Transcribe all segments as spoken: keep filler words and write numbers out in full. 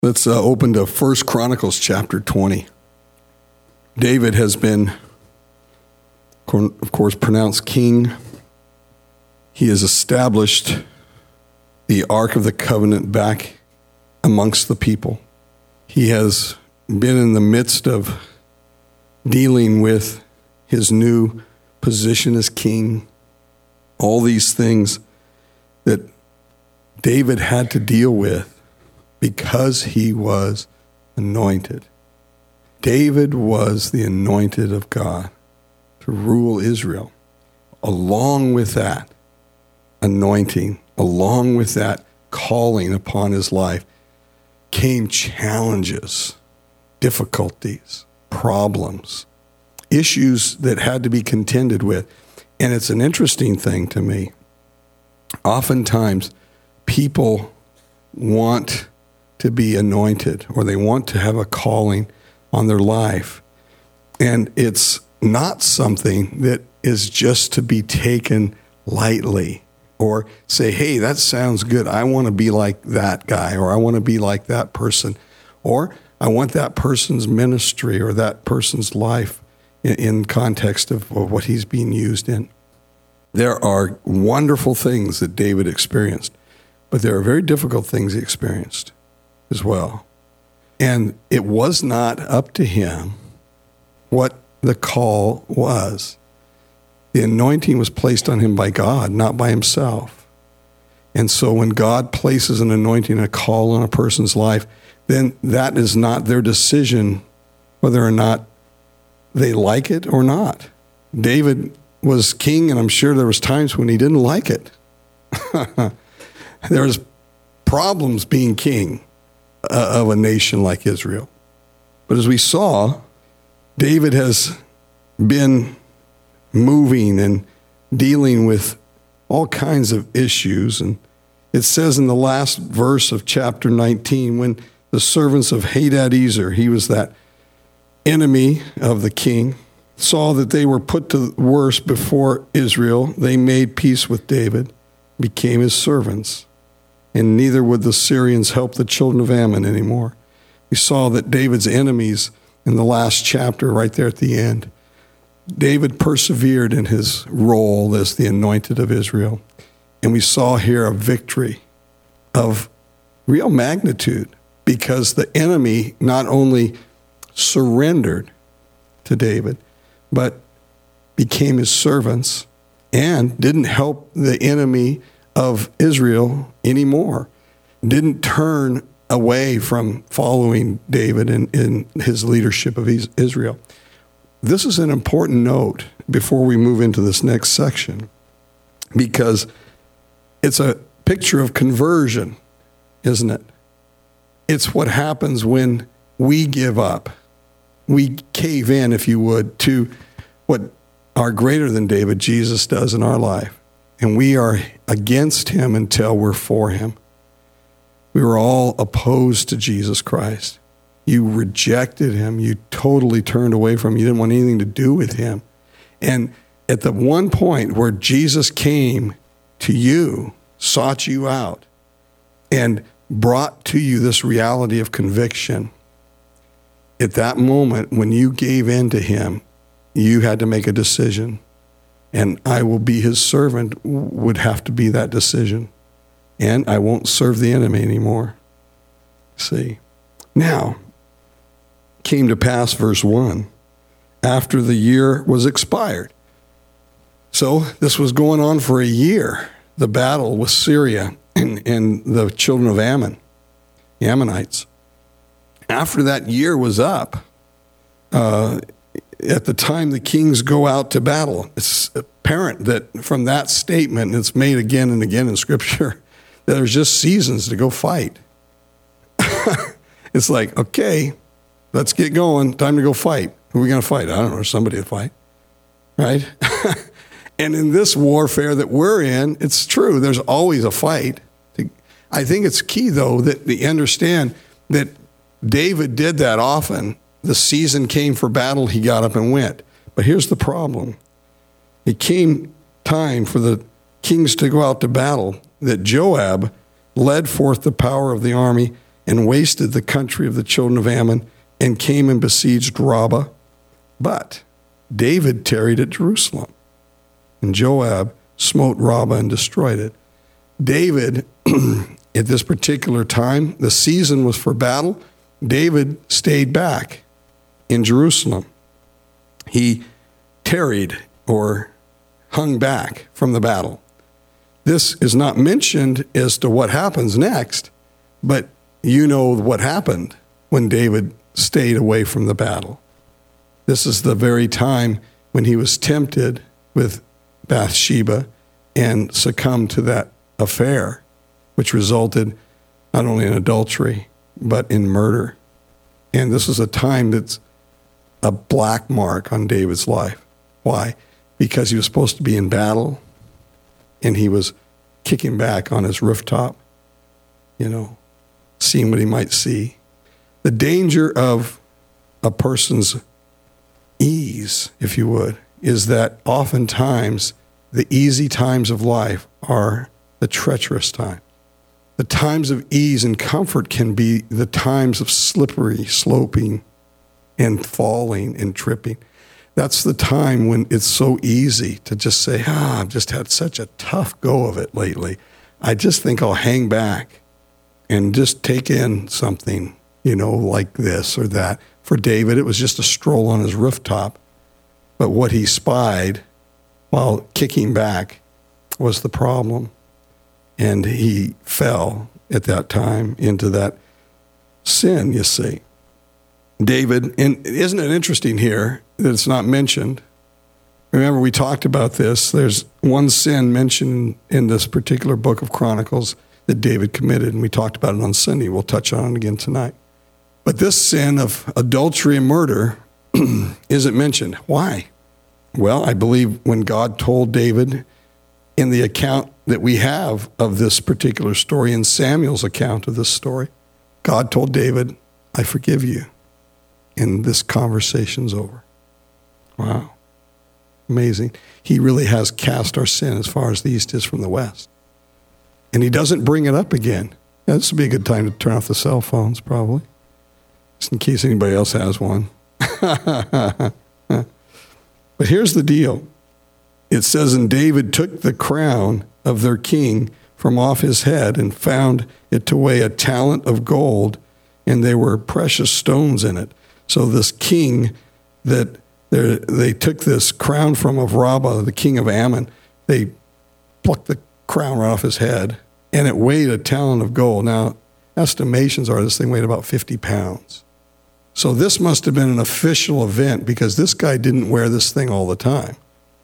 Let's uh, open to First Chronicles chapter twenty. David has been, of course, pronounced king. He has established the Ark of the Covenant back amongst the people. He has been in the midst of dealing with his new position as king. All these things that David had to deal with because he was anointed. David was the anointed of God to rule Israel. Along with that anointing, along with that calling upon his life, came challenges, difficulties, problems, issues that had to be contended with. And it's an interesting thing to me. Oftentimes, people want to be anointed, or they want to have a calling on their life. And it's not something that is just to be taken lightly, or say, hey, that sounds good. I want to be like that guy, or I want to be like that person, or I want that person's ministry or that person's life in, in context of, of what he's being used in. There are wonderful things that David experienced, but there are very difficult things he experienced as well. And it was not up to him what the call was. The anointing was placed on him by God, not by himself. And so when God places an anointing, a call on a person's life, then that is not their decision whether or not they like it or not. David was king, and I'm sure there was times when he didn't like it. There was problems being king uh, of a nation like Israel. But as we saw, David has been moving and dealing with all kinds of issues. And it says in the last verse of chapter nineteen, when the servants of Hadadezer, he was that enemy of the king, saw that they were put to worse before Israel, they made peace with David, became his servants. And neither would the Syrians help the children of Ammon anymore. We saw that David's enemies in the last chapter, right there at the end, David persevered in his role as the anointed of Israel. And we saw here a victory of real magnitude, because the enemy not only surrendered to David, but became his servants and didn't help the enemy of Israel anymore, didn't turn away from following David in, in his leadership of Israel. This is an important note before we move into this next section, because it's a picture of conversion, isn't it? It's what happens when we give up. We cave in, if you would, to what our greater than David, Jesus, does in our life. And we are against him until we're for him. We were all opposed to Jesus Christ. You rejected him. You totally turned away from him. You didn't want anything to do with him. And at the one point where Jesus came to you, sought you out, and brought to you this reality of conviction, at that moment when you gave in to him, you had to make a decision. And I will be his servant would have to be that decision. And I won't serve the enemy anymore. See? Now, came to pass, verse one, after the year was expired. So this was going on for a year, the battle with Syria and, and the children of Ammon, the Ammonites. After that year was up, uh, at the time the kings go out to battle, it's apparent that from that statement, and it's made again and again in Scripture, that there's just seasons to go fight. It's like, okay, let's get going. Time to go fight. Who are we going to fight? I don't know, somebody to fight, right? And in this warfare that we're in, it's true, there's always a fight. I think it's key, though, that we understand that David did that often. The season came for battle, he got up and went. But here's the problem. It came time for the kings to go out to battle, that Joab led forth the power of the army and wasted the country of the children of Ammon and came and besieged Rabbah. But David tarried at Jerusalem, and Joab smote Rabbah and destroyed it. David, at this particular time, the season was for battle. David stayed back in Jerusalem. He tarried or hung back from the battle. This is not mentioned as to what happens next, but you know what happened when David stayed away from the battle. This is the very time when he was tempted with Bathsheba and succumbed to that affair, which resulted not only in adultery, but in murder. And this is a time that's a black mark on David's life. Why? Because he was supposed to be in battle, and he was kicking back on his rooftop, you know, seeing what he might see. The danger of a person's ease, if you would, is that oftentimes the easy times of life are the treacherous times. The times of ease and comfort can be the times of slippery, sloping, and falling and tripping. That's the time when it's so easy to just say, ah, I've just had such a tough go of it lately. I just think I'll hang back and just take in something, you know, like this or that. For David, it was just a stroll on his rooftop. But what he spied while kicking back was the problem. And he fell at that time into that sin, you see. David, and isn't it interesting here that it's not mentioned? Remember, we talked about this. There's one sin mentioned in this particular book of Chronicles that David committed, and we talked about it on Sunday. We'll touch on it again tonight. But this sin of adultery and murder isn't mentioned. Why? Well, I believe when God told David in the account that we have of this particular story, in Samuel's account of this story, God told David, I forgive you. And this conversation's over. Wow. Amazing. He really has cast our sin as far as the east is from the west. And he doesn't bring it up again. Now, this would be a good time to turn off the cell phones, probably, just in case anybody else has one. But here's the deal. It says, and David took the crown of their king from off his head and found it to weigh a talent of gold, and there were precious stones in it. So this king that they took this crown from of Rabbah, the king of Ammon, they plucked the crown right off his head, and it weighed a talent of gold. Now, estimations are this thing weighed about fifty pounds. So this must have been an official event, because this guy didn't wear this thing all the time.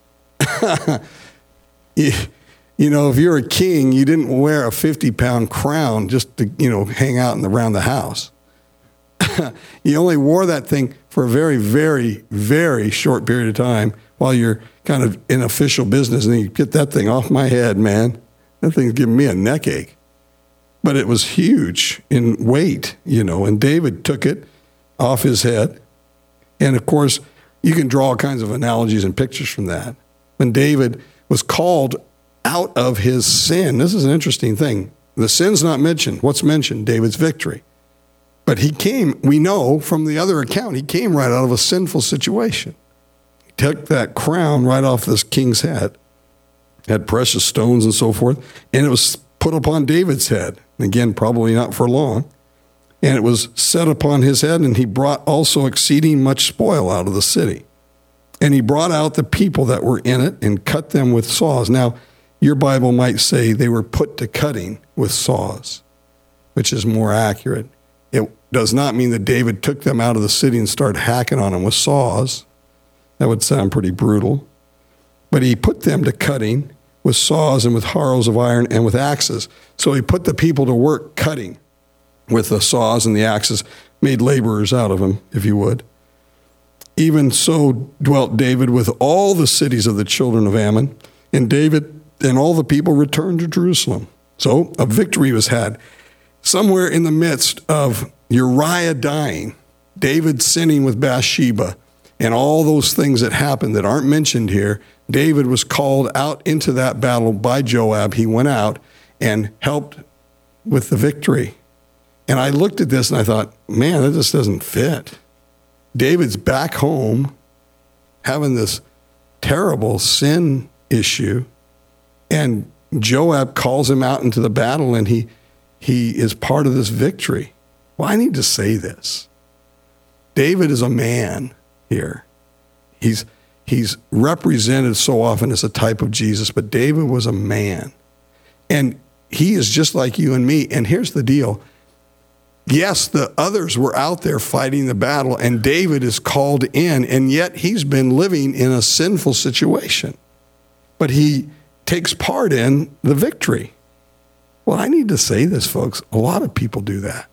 you, you know, if you're a king, you didn't wear a fifty-pound crown just to, you know, hang out in the, around the house. You only wore that thing for a very, very, very short period of time while you're kind of in official business, and you get that thing off my head, man. That thing's giving me a neck ache. But it was huge in weight, you know, and David took it off his head. And of course, you can draw all kinds of analogies and pictures from that. When David was called out of his sin, this is an interesting thing. The sin's not mentioned. What's mentioned? David's victory. But he came, we know from the other account, he came right out of a sinful situation. He took that crown right off this king's head, had precious stones and so forth, and it was put upon David's head. Again, probably not for long. And it was set upon his head, and he brought also exceeding much spoil out of the city. And he brought out the people that were in it and cut them with saws. Now, your Bible might say they were put to cutting with saws, which is more accurate. It does not mean that David took them out of the city and started hacking on them with saws. That would sound pretty brutal. But he put them to cutting with saws and with harrows of iron and with axes. So he put the people to work cutting with the saws and the axes, made laborers out of them, if you would. Even so dwelt David with all the cities of the children of Ammon, and David and all the people returned to Jerusalem. So a victory was had. Somewhere in the midst of Uriah dying, David sinning with Bathsheba, and all those things that happened that aren't mentioned here, David was called out into that battle by Joab. He went out and helped with the victory. And I looked at this and I thought, man, that just doesn't fit. David's back home having this terrible sin issue, and Joab calls him out into the battle, and he he is part of this victory. Well, I need to say this. David is a man here. He's he's represented so often as a type of Jesus, but David was a man. And he is just like you and me. And here's the deal. Yes, the others were out there fighting the battle, and David is called in, and yet he's been living in a sinful situation. But he takes part in the victory. Well, I need to say this, folks. A lot of people do that.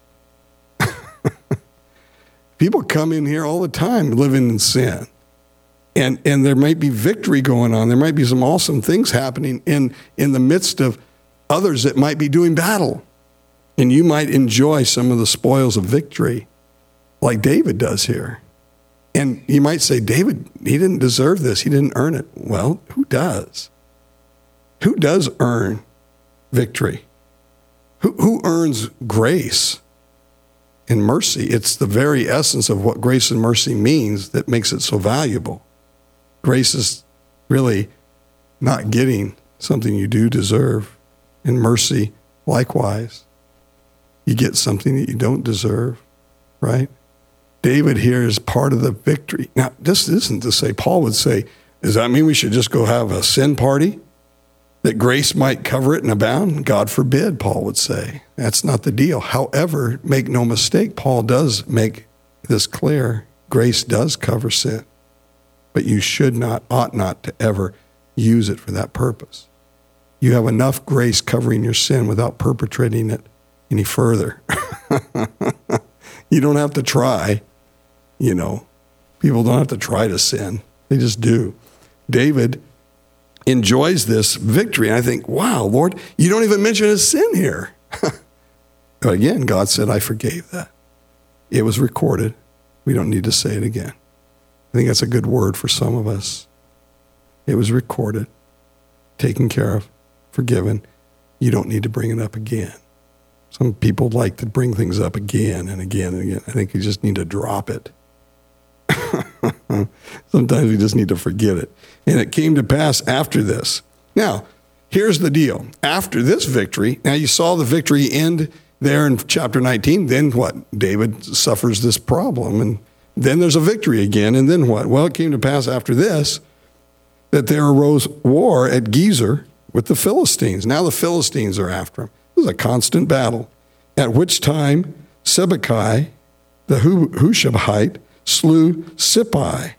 People come in here all the time living in sin. And and there might be victory going on. There might be some awesome things happening in, in the midst of others that might be doing battle. And you might enjoy some of the spoils of victory like David does here. And you might say, David, he didn't deserve this. He didn't earn it. Well, who does? Who does earn victory? Who, who earns grace and mercy? It's the very essence of what grace and mercy means that makes it so valuable. Grace is really not getting something you do deserve, and mercy likewise. You get something that you don't deserve, right? David here is part of the victory. Now, this isn't to say, Paul would say, does that mean we should just go have a sin party? That grace might cover it and abound? God forbid, Paul would say. That's not the deal. However, make no mistake, Paul does make this clear. Grace does cover sin. But you should not, ought not to ever use it for that purpose. You have enough grace covering your sin without perpetrating it any further. You don't have to try, you know. People don't have to try to sin. They just do. David enjoys this victory. And I think, wow, Lord, you don't even mention his sin here. But again, God said, I forgave that. It was recorded. We don't need to say it again. I think that's a good word for some of us. It was recorded, taken care of, forgiven. You don't need to bring it up again. Some people like to bring things up again and again and again. I think you just need to drop it. Sometimes we just need to forget it. And it came to pass after this. Now, here's the deal. After this victory, now you saw the victory end there in chapter nineteen. Then what? David suffers this problem. And then there's a victory again. And then what? Well, it came to pass after this that there arose war at Gezer with the Philistines. Now the Philistines are after him. It was a constant battle, at which time Sibbecai, the Hushabite, slew Sippai.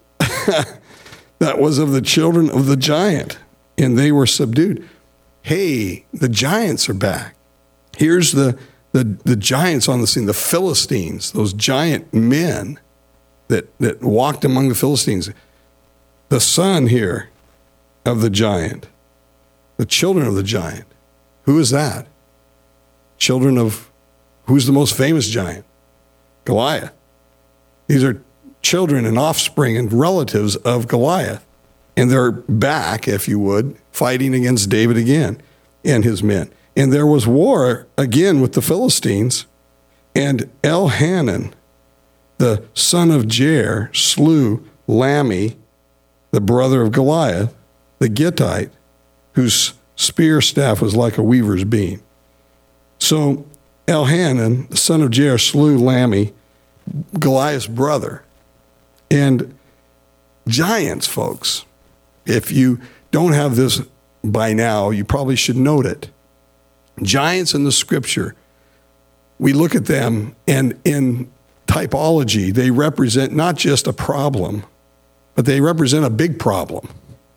That was of the children of the giant, and they were subdued. Hey, the giants are back. Here's the, the, the giants on the scene, the Philistines, those giant men that, that walked among the Philistines. The son here of the giant, the children of the giant. Who is that? Children of, who's the most famous giant? Goliath. These are children and offspring and relatives of Goliath. And they're back, if you would, fighting against David again and his men. And there was war again with the Philistines. And Elhanan, the son of Jair, slew Lammi, the brother of Goliath, the Gittite, whose spear staff was like a weaver's beam. So Elhanan, the son of Jair, slew Lammi, Goliath's brother. And giants, folks, if you don't have this by now, you probably should note it. Giants in the scripture, we look at them, and in typology, they represent not just a problem, but they represent a big problem.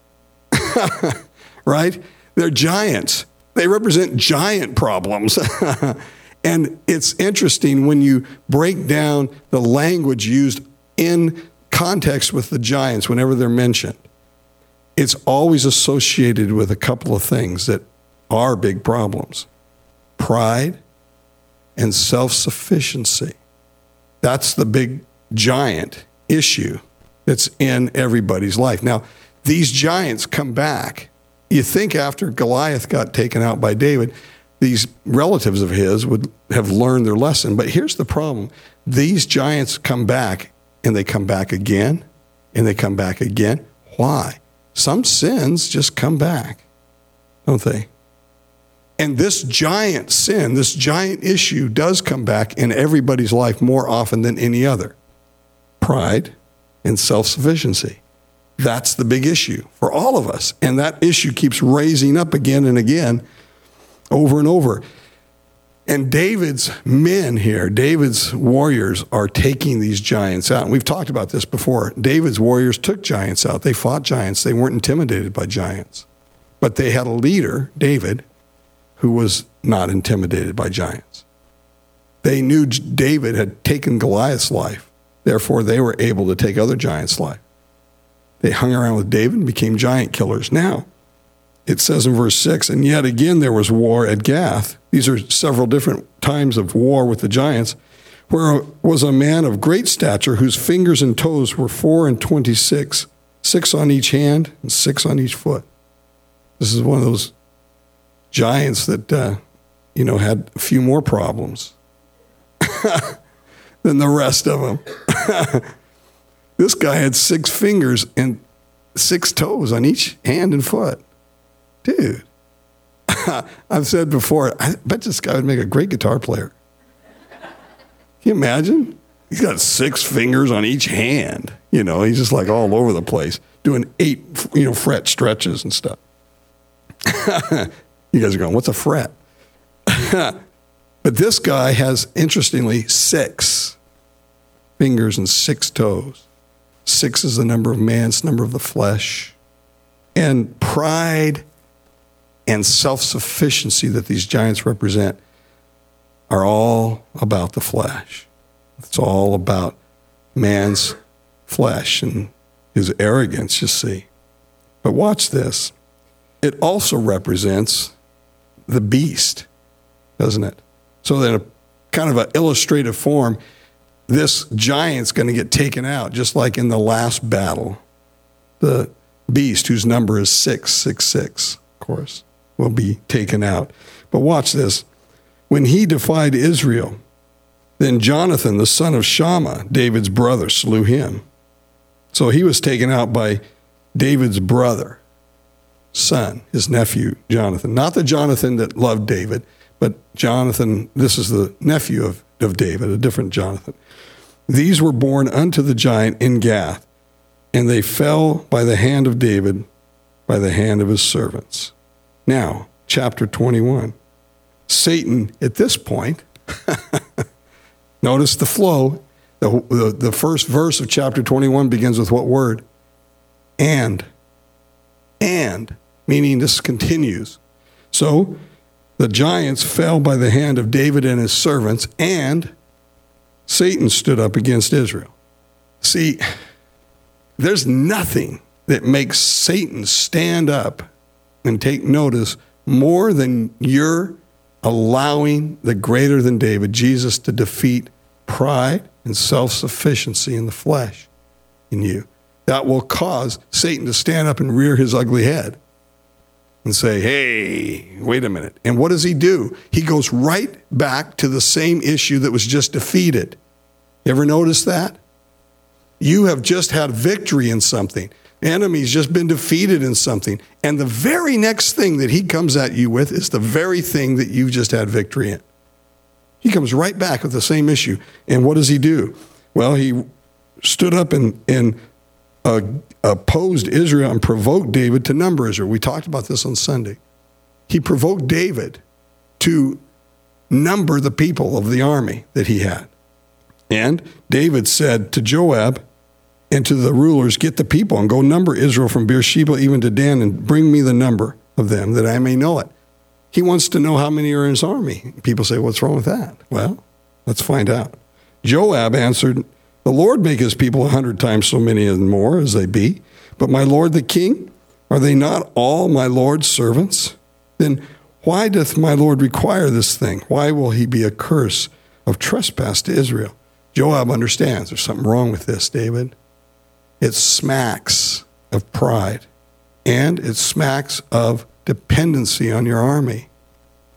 Right? They're giants. They represent giant problems. And it's interesting when you break down the language used in context with the giants whenever they're mentioned. It's always associated with a couple of things that are big problems. Pride and self-sufficiency. That's the big giant issue that's in everybody's life. Now, these giants come back. You think after Goliath got taken out by David, these relatives of his would have learned their lesson. But here's the problem. These giants come back, and they come back again, and they come back again. Why? Some sins just come back, don't they? And this giant sin, this giant issue does come back in everybody's life more often than any other. Pride and self-sufficiency. That's the big issue for all of us. And that issue keeps raising up again and again, over and over. And David's men here, David's warriors are taking these giants out. And we've talked about this before. David's warriors took giants out. They fought giants. They weren't intimidated by giants. But they had a leader, David, who was not intimidated by giants. They knew David had taken Goliath's life. Therefore, they were able to take other giants' life. They hung around with David and became giant killers. Now, it says in verse six, and yet again there was war at Gath. These are several different times of war with the giants, where was a man of great stature whose fingers and toes were four and twenty-six, six on each hand and six on each foot. This is one of those giants that, uh, you know, had a few more problems than the rest of them. This guy had six fingers and six toes on each hand and foot. Dude, I've said before, I bet this guy would make a great guitar player. Can you imagine? He's got six fingers on each hand. You know, he's just like all over the place, doing eight, you know, fret stretches and stuff. You guys are going, what's a fret? But this guy has, interestingly, six fingers and six toes. Six is the number of man, it's the number of the flesh. And pride and self-sufficiency that these giants represent are all about the flesh. It's all about man's flesh and his arrogance, you see. But watch this. It also represents the beast, doesn't it? So that in a kind of an illustrative form, this giant's going to get taken out, just like in the last battle. The beast, whose number is six six six, of course, will be taken out. But watch this. When he defied Israel, then Jonathan, the son of Shammah, David's brother, slew him. So he was taken out by David's brother, son, his nephew, Jonathan. Not the Jonathan that loved David, but Jonathan, this is the nephew of, of David, a different Jonathan. These were born unto the giant in Gath, and they fell by the hand of David, by the hand of his servants. Now, chapter twenty-one. Satan, at this point, notice the flow. The, the, the first verse of chapter twenty-one begins with what word? And. And, meaning this continues. So, the giants fell by the hand of David and his servants, and Satan stood up against Israel. See, there's nothing that makes Satan stand up and take notice more than you're allowing the greater than David, Jesus, to defeat pride and self-sufficiency in the flesh in you. That will cause Satan to stand up and rear his ugly head and say, hey, wait a minute. And what does he do? He goes right back to the same issue that was just defeated. You ever notice that? You have just had victory in something. The enemy's just been defeated in something. And the very next thing that he comes at you with is the very thing that you just had victory in. He comes right back with the same issue. And what does he do? Well, he stood up and, and uh, opposed Israel and provoked David to number Israel. We talked about this on Sunday. He provoked David to number the people of the army that he had. And David said to Joab and to the rulers, get the people and go number Israel from Beersheba even to Dan and bring me the number of them that I may know it. He wants to know how many are in his army. People say, what's wrong with that? Well, let's find out. Joab answered, the Lord make his people a hundred times so many and more as they be. But my lord the king, are they not all my lord's servants? Then why doth my lord require this thing? Why will he be a curse of trespass to Israel? Joab understands there's something wrong with this, David. It smacks of pride, and it smacks of dependency on your army.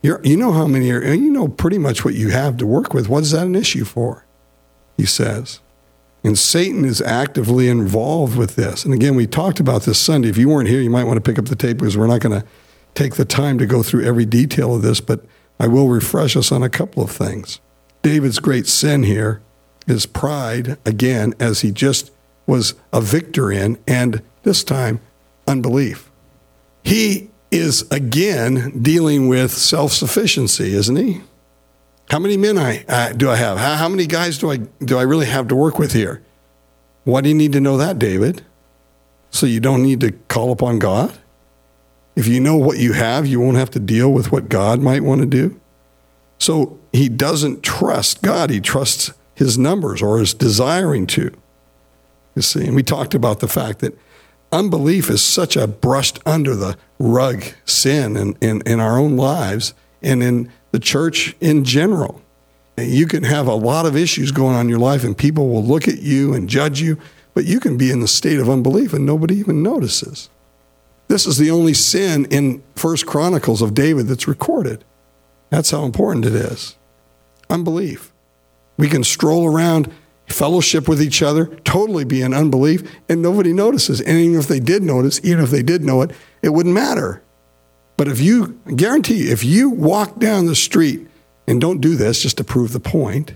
You're, you know how many are, you know pretty much what you have to work with. What is that an issue for? He says. And Satan is actively involved with this. And again, we talked about this Sunday. If you weren't here, you might want to pick up the tape because we're not going to take the time to go through every detail of this, but I will refresh us on a couple of things. David's great sin here is pride, again, as he just was a victor in, and this time, unbelief. He is, again, dealing with self-sufficiency, isn't he? How many men I uh, do I have? How, how many guys do I do I really have to work with here? Why do you need to know that, David? So you don't need to call upon God? If you know what you have, you won't have to deal with what God might want to do. So he doesn't trust God. He trusts his numbers, or is desiring to. You see, and we talked about the fact that unbelief is such a brushed under the rug sin in, in, in our own lives and in the church in general. And you can have a lot of issues going on in your life, and people will look at you and judge you, but you can be in the state of unbelief and nobody even notices. This is the only sin in First Chronicles of David that's recorded. That's how important it is. Unbelief. We can stroll around, fellowship with each other, totally be in unbelief, and nobody notices. And even if they did notice, even if they did know it, it wouldn't matter. But if you, I guarantee you, if you walk down the street, and don't do this just to prove the point,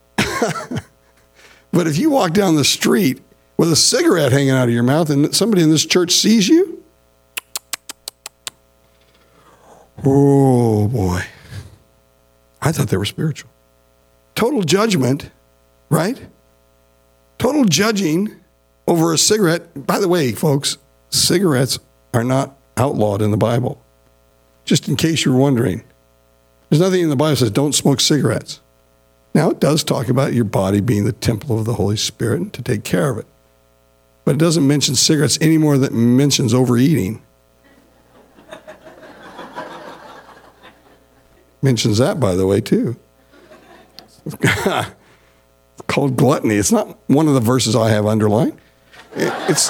but if you walk down the street with a cigarette hanging out of your mouth and somebody in this church sees you, oh boy, I thought they were spiritual. Total judgment, right? Total judging over a cigarette. By the way, folks, cigarettes are not outlawed in the Bible. Just in case you were wondering. There's nothing in the Bible that says don't smoke cigarettes. Now, it does talk about your body being the temple of the Holy Spirit and to take care of it. But it doesn't mention cigarettes any more than it mentions overeating. Mentions that, by the way, too. It's called gluttony. It's not one of the verses I have underlined. It, it's...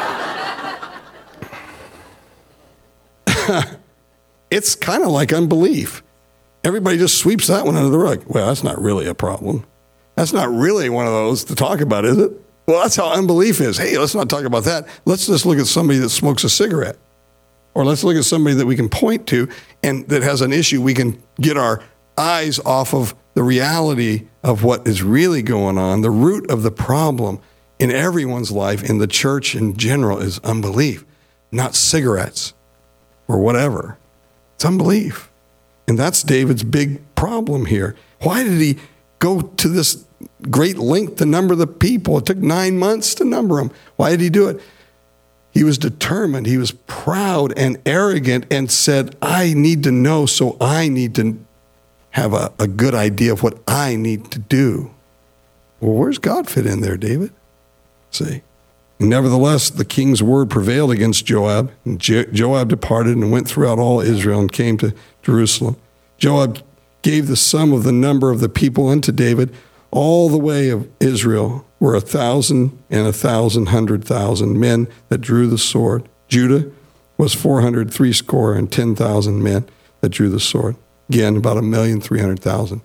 It's kind of like unbelief. Everybody just sweeps that one under the rug. Well, that's not really a problem. That's not really one of those to talk about, is it? Well, that's how unbelief is. Hey, let's not talk about that. Let's just look at somebody that smokes a cigarette. Or let's look at somebody that we can point to and that has an issue. We can get our eyes off of the reality of what is really going on. The root of the problem in everyone's life, in the church in general, is unbelief, not cigarettes or whatever. It's unbelief. And that's David's big problem here. Why did he go to this great length to number the people? It took nine months to number them. Why did he do it? He was determined. He was proud and arrogant and said, I need to know, so I need to have a, a good idea of what I need to do. Well, where's God fit in there, David? See? Nevertheless, the king's word prevailed against Joab. And Je- Joab departed and went throughout all Israel and came to Jerusalem. Joab gave the sum of the number of the people unto David. All the way of Israel were a thousand and a thousand hundred thousand men that drew the sword. Judah was four hundred threescore and ten thousand men that drew the sword. Again, about a million three hundred thousand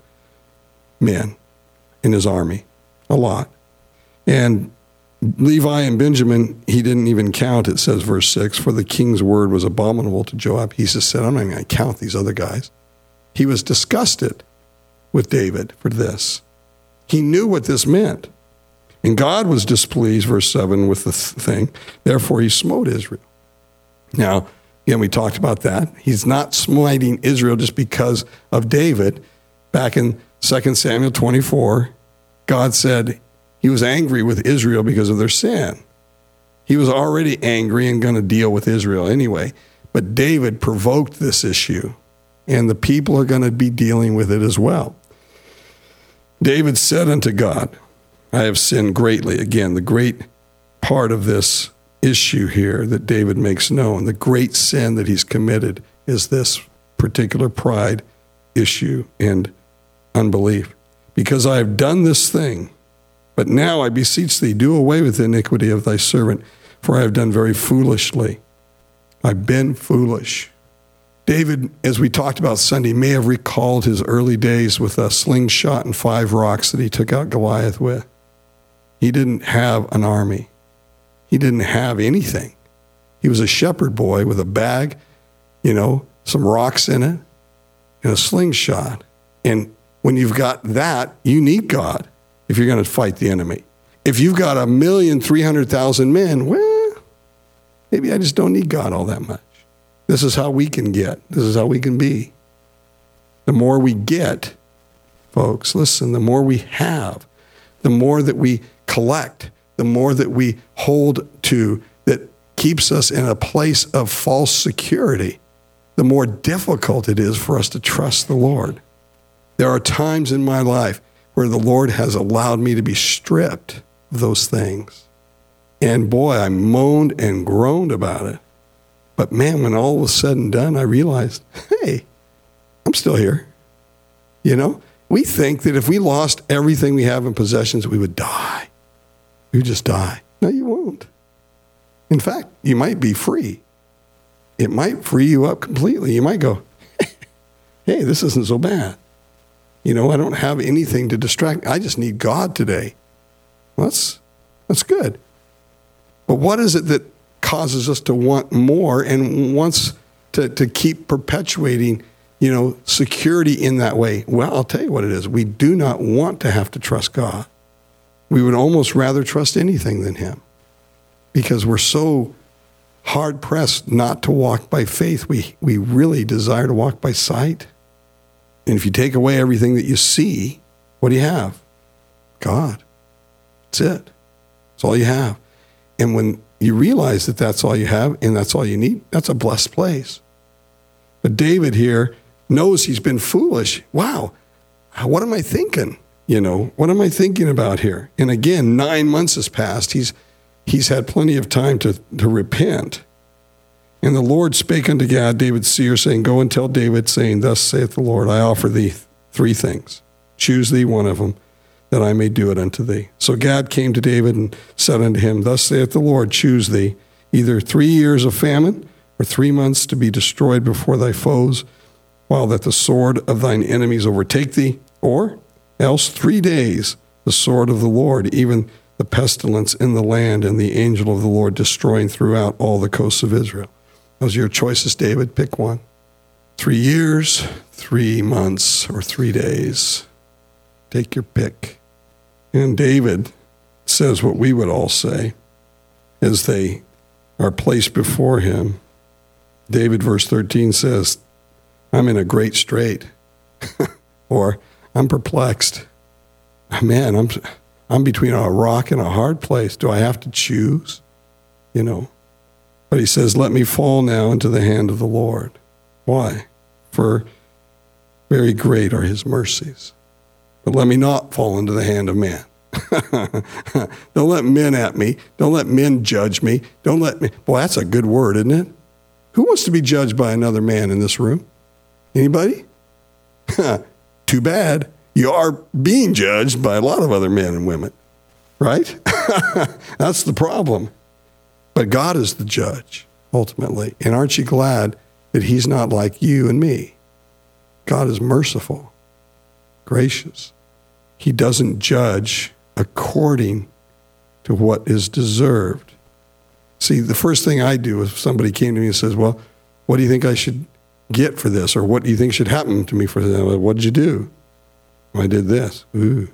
men in his army. A lot. And Levi and Benjamin, he didn't even count, it says, verse six, for the king's word was abominable to Joab. He just said, I'm not even going to count these other guys. He was disgusted with David for this. He knew what this meant. And God was displeased, verse seven, with the th- thing. Therefore, he smote Israel. Now, again, we talked about that. He's not smiting Israel just because of David. Back in Second Samuel twenty-four, God said, he was angry with Israel because of their sin. He was already angry and going to deal with Israel anyway. But David provoked this issue, and the people are going to be dealing with it as well. David said unto God, I have sinned greatly. Again, the great part of this issue here that David makes known, the great sin that he's committed, is this particular pride issue and unbelief. Because I have done this thing, but now I beseech thee, do away with the iniquity of thy servant, for I have done very foolishly. I've been foolish. David, as we talked about Sunday, may have recalled his early days with a slingshot and five rocks that he took out Goliath with. He didn't have an army. He didn't have anything. He was a shepherd boy with a bag, you know, some rocks in it, and a slingshot. And when you've got that, you need God if you're going to fight the enemy. If you've got a million, three hundred thousand men, well, maybe I just don't need God all that much. This is how we can get. This is how we can be. The more we get, folks, listen, the more we have, the more that we collect, the more that we hold to that keeps us in a place of false security, the more difficult it is for us to trust the Lord. There are times in my life where the Lord has allowed me to be stripped of those things. And boy, I moaned and groaned about it. But man, when all was said and done, I realized, hey, I'm still here. You know, we think that if we lost everything we have in possessions, we would die. We would just die. No, you won't. In fact, you might be free. It might free you up completely. You might go, hey, this isn't so bad. You know, I don't have anything to distract. I just need God today. Well, that's, that's good. But what is it that causes us to want more and wants to, to keep perpetuating, you know, security in that way? Well, I'll tell you what it is. We do not want to have to trust God. We would almost rather trust anything than him because we're so hard-pressed not to walk by faith. We, we really desire to walk by sight. And if you take away everything that you see, what do you have? God. That's it. That's all you have. And when you realize that that's all you have and that's all you need, that's a blessed place. But David here knows he's been foolish. Wow, what am I thinking? You know, what am I thinking about here? And again, nine months has passed. He's he's had plenty of time to, to repent. And the Lord spake unto Gad, David's seer, saying, Go and tell David, saying, Thus saith the Lord, I offer thee three things. Choose thee one of them, that I may do it unto thee. So Gad came to David and said unto him, Thus saith the Lord, choose thee either three years of famine or three months to be destroyed before thy foes, while that the sword of thine enemies overtake thee, or else three days the sword of the Lord, even the pestilence in the land, and the angel of the Lord destroying throughout all the coasts of Israel. Those are your choices, David. Pick one. Three years, three months, or three days. Take your pick. And David says what we would all say as they are placed before him. David, verse thirteen, says, I'm in a great strait. Or, I'm perplexed. Man, I'm I'm between a rock and a hard place. Do I have to choose? You know. But he says, let me fall now into the hand of the Lord. Why? For very great are his mercies. But let me not fall into the hand of man. Don't let men at me. Don't let men judge me. Don't let me. Boy, that's a good word, isn't it? Who wants to be judged by another man in this room? Anybody? Too bad. You are being judged by a lot of other men and women, right? That's the problem. But God is the judge, ultimately. And aren't you glad that he's not like you and me? God is merciful, gracious. He doesn't judge according to what is deserved. See, the first thing I do if somebody came to me and says, well, what do you think I should get for this? Or what do you think should happen to me for this? What did you do? Well, I did this. Ooh.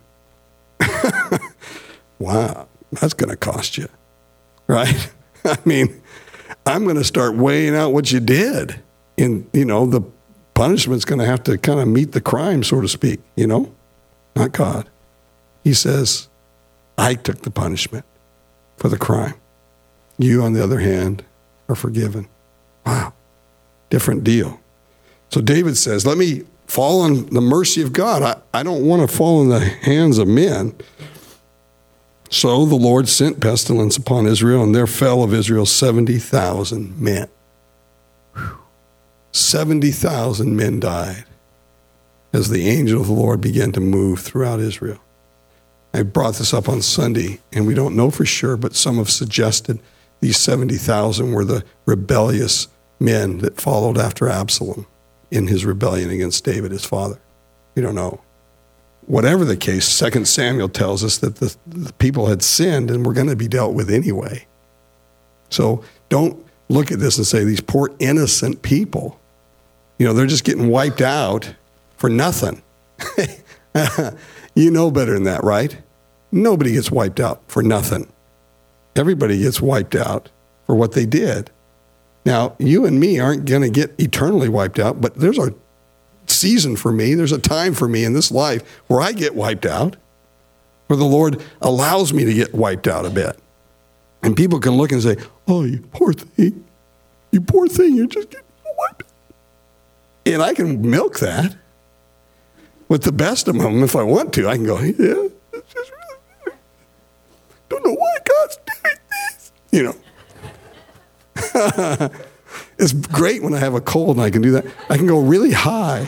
Wow, that's going to cost you, right? I mean, I'm going to start weighing out what you did. And, you know, the punishment's going to have to kind of meet the crime, so to speak, you know? Not God. He says, I took the punishment for the crime. You, on the other hand, are forgiven. Wow. Different deal. So David says, let me fall on the mercy of God. I, I don't want to fall in the hands of men. So the Lord sent pestilence upon Israel, and there fell of Israel seventy thousand men. Whew. seventy thousand men died as the angel of the Lord began to move throughout Israel. I brought this up on Sunday, and we don't know for sure, but some have suggested these seventy thousand were the rebellious men that followed after Absalom in his rebellion against David, his father. We don't know. Whatever the case, Second Samuel tells us that the, the people had sinned and were going to be dealt with anyway. So don't look at this and say, these poor innocent people, you know, they're just getting wiped out for nothing. You know better than that, right? Nobody gets wiped out for nothing. Everybody gets wiped out for what they did. Now, you and me aren't going to get eternally wiped out, but there's a season for me, there's a time for me in this life where I get wiped out, where the Lord allows me to get wiped out a bit. And people can look and say, oh, you poor thing, you poor thing, you're just getting wiped out. And I can milk that with the best of them if I want to. I can go, yeah, it's just really, don't know why God's doing this, you know. It's great when I have a cold and I can do that. I can go really high.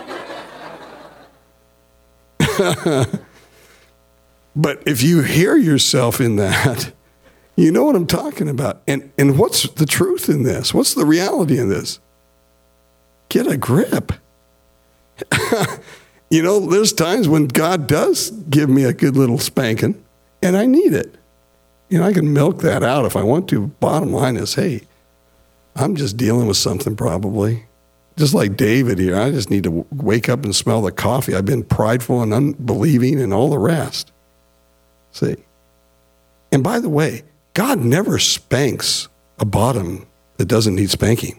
But if you hear yourself in that, you know what I'm talking about. And and what's the truth in this? What's the reality in this? Get a grip. You know, there's times when God does give me a good little spanking, and I need it. You know, I can milk that out if I want to. Bottom line is, hey, I'm just dealing with something probably. Just like David here, I just need to wake up and smell the coffee. I've been prideful and unbelieving and all the rest. See? And by the way, God never spanks a bottom that doesn't need spanking.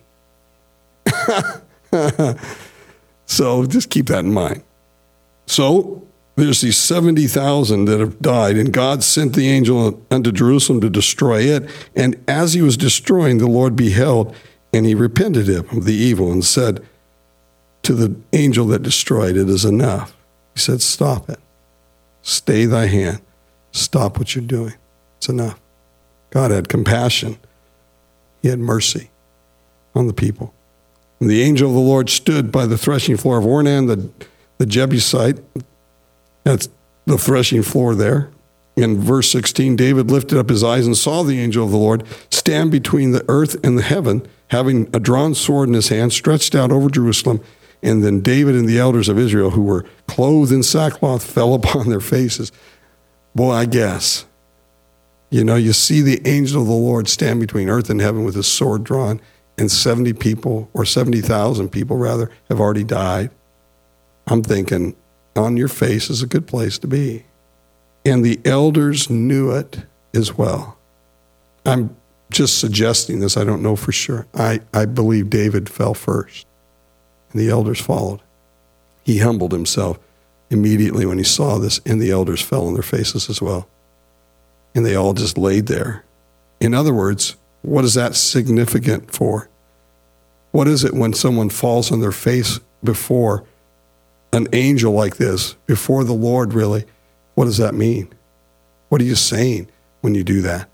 So just keep that in mind. So there's these seventy thousand that have died, and God sent the angel unto Jerusalem to destroy it. And as he was destroying, the Lord beheld, and he repented him of the evil and said to the angel that destroyed, it is enough. He said, stop it. Stay thy hand. Stop what you're doing. It's enough. God had compassion. He had mercy on the people. And the angel of the Lord stood by the threshing floor of Ornan, the, the Jebusite. That's the threshing floor there. In verse sixteen, David lifted up his eyes and saw the angel of the Lord stand between the earth and the heaven, having a drawn sword in his hand, stretched out over Jerusalem. And then David and the elders of Israel, who were clothed in sackcloth, fell upon their faces. Boy, I guess, you know, you see the angel of the Lord stand between earth and heaven with his sword drawn, and seventy people, or seventy thousand people rather, have already died. I'm thinking, on your face is a good place to be. And the elders knew it as well. I'm just suggesting this. I don't know for sure. I, I believe David fell first, and the elders followed. He humbled himself immediately when he saw this, and the elders fell on their faces as well. And they all just laid there. In other words, what is that significant for? What is it when someone falls on their face before an angel like this, before the Lord, really? What does that mean? What are you saying when you do that?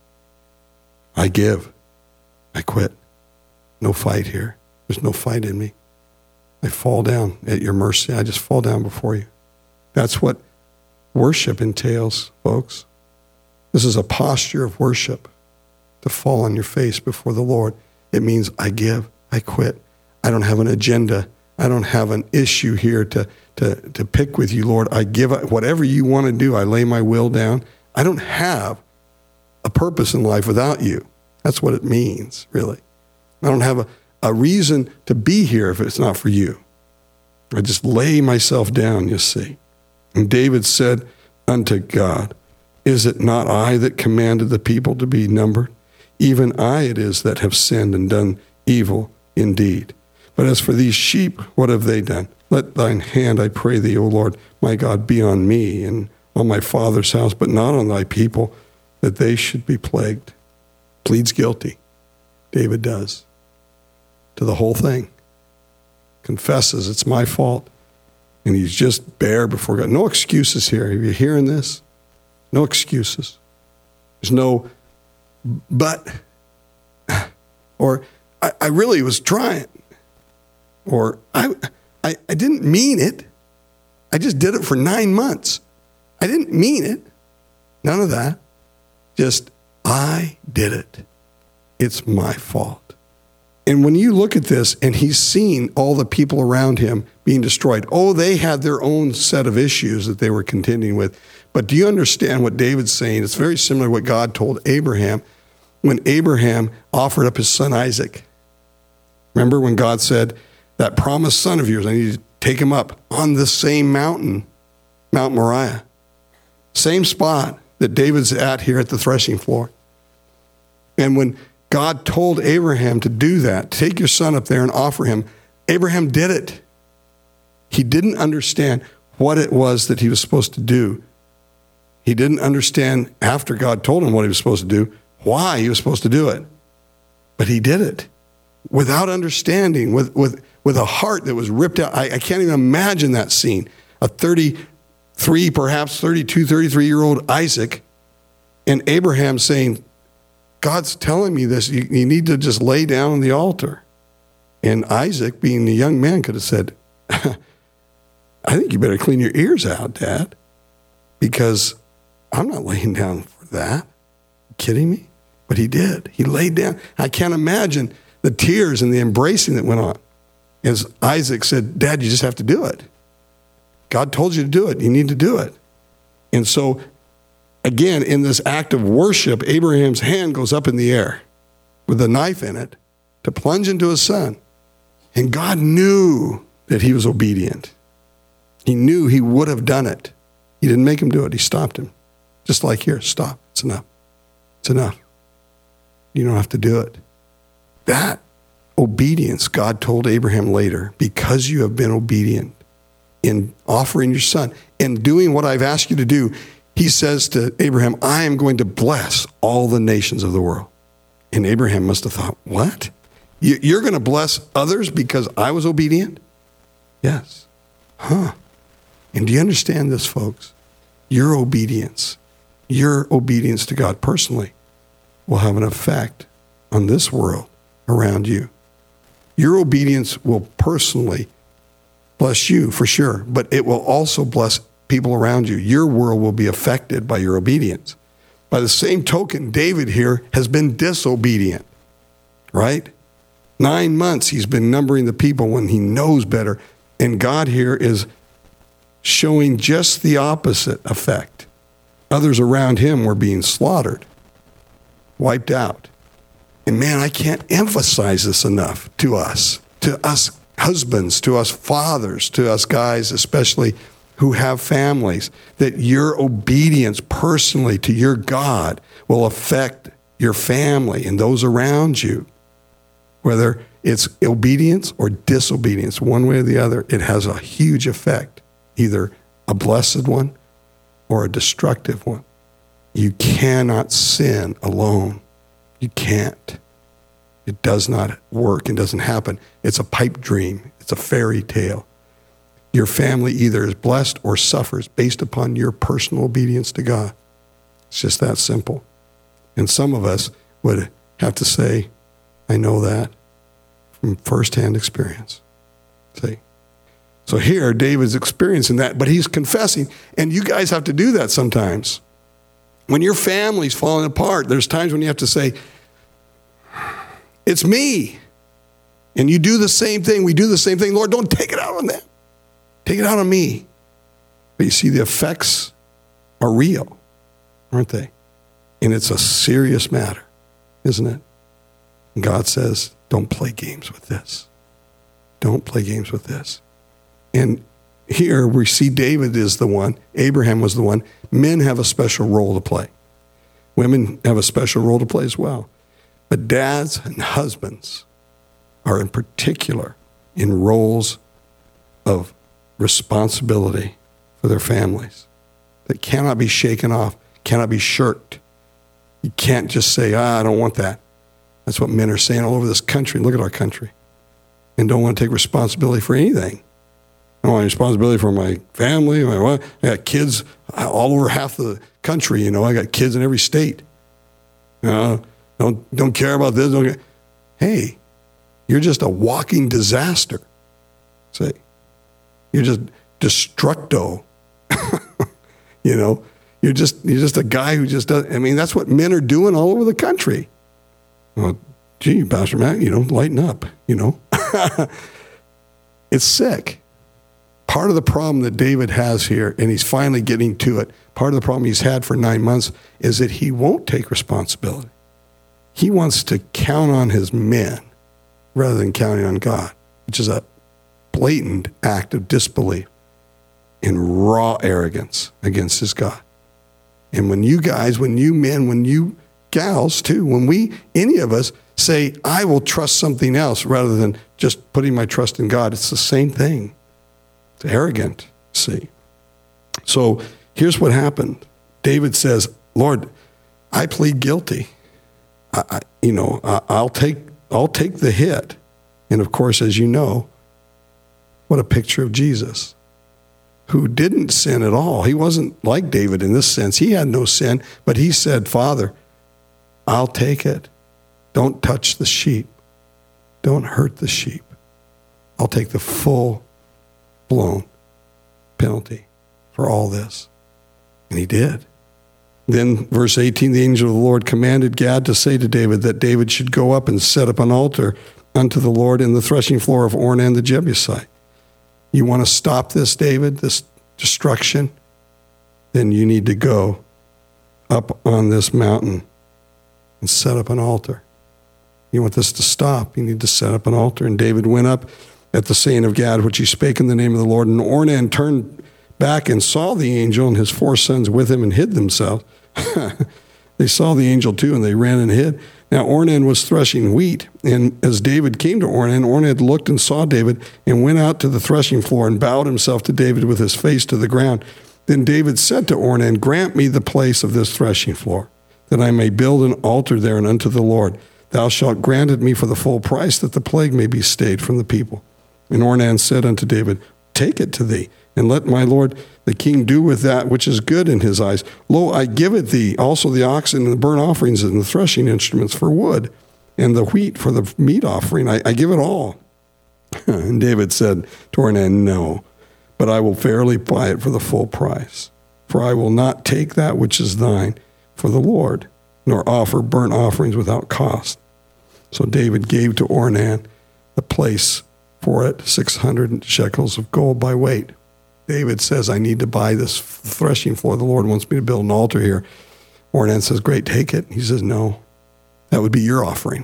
I give. I quit. No fight here. There's no fight in me. I fall down at your mercy. I just fall down before you. That's what worship entails, folks. This is a posture of worship, to fall on your face before the Lord. It means I give, I quit. I don't have an agenda. I don't have an issue here to, to, to pick with you, Lord. I give whatever you want to do. I lay my will down. I don't have a purpose in life without you. That's what it means, really. I don't have a, a reason to be here if it's not for you. I just lay myself down, you see. And David said unto God, is it not I that commanded the people to be numbered? Even I it is that have sinned and done evil indeed. But as for these sheep, what have they done? Let thine hand, I pray thee, O Lord, my God, be on me and on my father's house, but not on thy people, that they should be plagued. Pleads guilty. David does. To the whole thing. Confesses it's my fault. And he's just bare before God. No excuses here. Are you hearing this? No excuses. There's no but. Or I, I really was trying. Or I, I I didn't mean it. I just did it for nine months. I didn't mean it. None of that. Just, I did it. It's my fault. And when you look at this, and he's seen all the people around him being destroyed, oh, they had their own set of issues that they were contending with. But do you understand what David's saying? It's very similar to what God told Abraham when Abraham offered up his son Isaac. Remember when God said, that promised son of yours, I need you to take him up on the same mountain, Mount Moriah. Same spot that David's at here at the threshing floor. And when God told Abraham to do that, take your son up there and offer him, Abraham did it. He didn't understand what it was that he was supposed to do. He didn't understand, after God told him what he was supposed to do, why he was supposed to do it. But he did it without understanding, with, with, with a heart that was ripped out. I, I can't even imagine that scene. A thirty-three, perhaps thirty-two, thirty-three-year-old Isaac, and Abraham saying, God's telling me this. You, you need to just lay down on the altar. And Isaac, being the young man, could have said, I think you better clean your ears out, Dad, because I'm not laying down for that. You kidding me? But he did. He laid down. I can't imagine the tears and the embracing that went on. As Isaac said, Dad, you just have to do it. God told you to do it. You need to do it. And so, again, in this act of worship, Abraham's hand goes up in the air with a knife in it to plunge into his son. And God knew that he was obedient. He knew he would have done it. He didn't make him do it. He stopped him. Just like here, stop. It's enough. It's enough. You don't have to do it. That obedience, God told Abraham later, because you have been obedient in offering your son and doing what I've asked you to do, he says to Abraham, I am going to bless all the nations of the world. And Abraham must have thought, what? You're going to bless others because I was obedient? Yes. Huh. And do you understand this, folks? Your obedience, your obedience to God personally will have an effect on this world around you. Your obedience will personally bless you for sure, but it will also bless people around you. Your world will be affected by your obedience. By the same token, David here has been disobedient, right? Nine months he's been numbering the people when he knows better. And God here is showing just the opposite effect. Others around him were being slaughtered, wiped out. And man, I can't emphasize this enough to us, to us husbands, to us fathers, to us guys especially who have families, that your obedience personally to your God will affect your family and those around you. Whether it's obedience or disobedience, one way or the other, it has a huge effect, either a blessed one or a destructive one. You cannot sin alone. You can't. It does not work. It doesn't happen. It's a pipe dream. It's a fairy tale. Your family either is blessed or suffers based upon your personal obedience to God. It's just that simple. And some of us would have to say, I know that from firsthand experience. See? So here, David's experiencing that, but he's confessing. And you guys have to do that sometimes. When your family's falling apart, there's times when you have to say, it's me. And you do the same thing. We do the same thing. Lord, don't take it out on them. Take it out on me. But you see, the effects are real, aren't they? And it's a serious matter, isn't it? And God says, don't play games with this. Don't play games with this. And here we see David is the one. Abraham was the one. Men have a special role to play. Women have a special role to play as well. But dads and husbands are in particular in roles of responsibility for their families that cannot be shaken off, cannot be shirked. You can't just say, ah, I don't want that. That's what men are saying all over this country. Look at our country. And don't want to take responsibility for anything. I don't want responsibility for my family. My wife. I got kids all over half the country. You know, I got kids in every state. You know, don't don't care about this. Don't care. Hey, you're just a walking disaster. See, you're just destructo. You know, you're just you're just a guy who just does. I mean, that's what men are doing all over the country. Well, gee, Pastor Matt, you know, lighten up, you know. It's sick. Part of the problem that David has here, and he's finally getting to it, part of the problem he's had for nine months is that he won't take responsibility. He wants to count on his men rather than counting on God, which is a blatant act of disbelief and raw arrogance against his God. And when you guys, when you men, when you gals too, when we, any of us say, I will trust something else rather than just putting my trust in God, it's the same thing. It's arrogant, see. So here's what happened. David says, Lord, I plead guilty. I, I, you know, I, I'll take, I'll take the hit. And of course, as you know, what a picture of Jesus, who didn't sin at all. He wasn't like David in this sense. He had no sin, but he said, Father, I'll take it. Don't touch the sheep. Don't hurt the sheep. I'll take the full-blown penalty for all this. And he did. Then verse eighteen, the angel of the Lord commanded Gad to say to David that David should go up and set up an altar unto the Lord in the threshing floor of Ornan the Jebusite. You want to stop this, David, this destruction? Then you need to go up on this mountain and set up an altar. You want this to stop, you need to set up an altar. And David went up at the saying of Gad, which he spake in the name of the Lord. And Ornan turned back and saw the angel and his four sons with him and hid themselves. They saw the angel too, and they ran and hid. Now Ornan was threshing wheat, and as David came to Ornan, Ornan looked and saw David and went out to the threshing floor and bowed himself to David with his face to the ground. Then David said to Ornan, grant me the place of this threshing floor, that I may build an altar there and unto the Lord. Thou shalt grant it me for the full price, that the plague may be stayed from the people. And Ornan said unto David, take it to thee, and let my lord the king do with that which is good in his eyes. Lo, I give it thee, also the oxen and the burnt offerings and the threshing instruments for wood, and the wheat for the meat offering. I, I give it all. And David said to Ornan, no, but I will fairly buy it for the full price. For I will not take that which is thine for the Lord, nor offer burnt offerings without cost. So David gave to Ornan the place for it, six hundred shekels of gold by weight. David says, I need to buy this threshing floor. The Lord wants me to build an altar here. Ornan says, great, take it. He says, no, that would be your offering.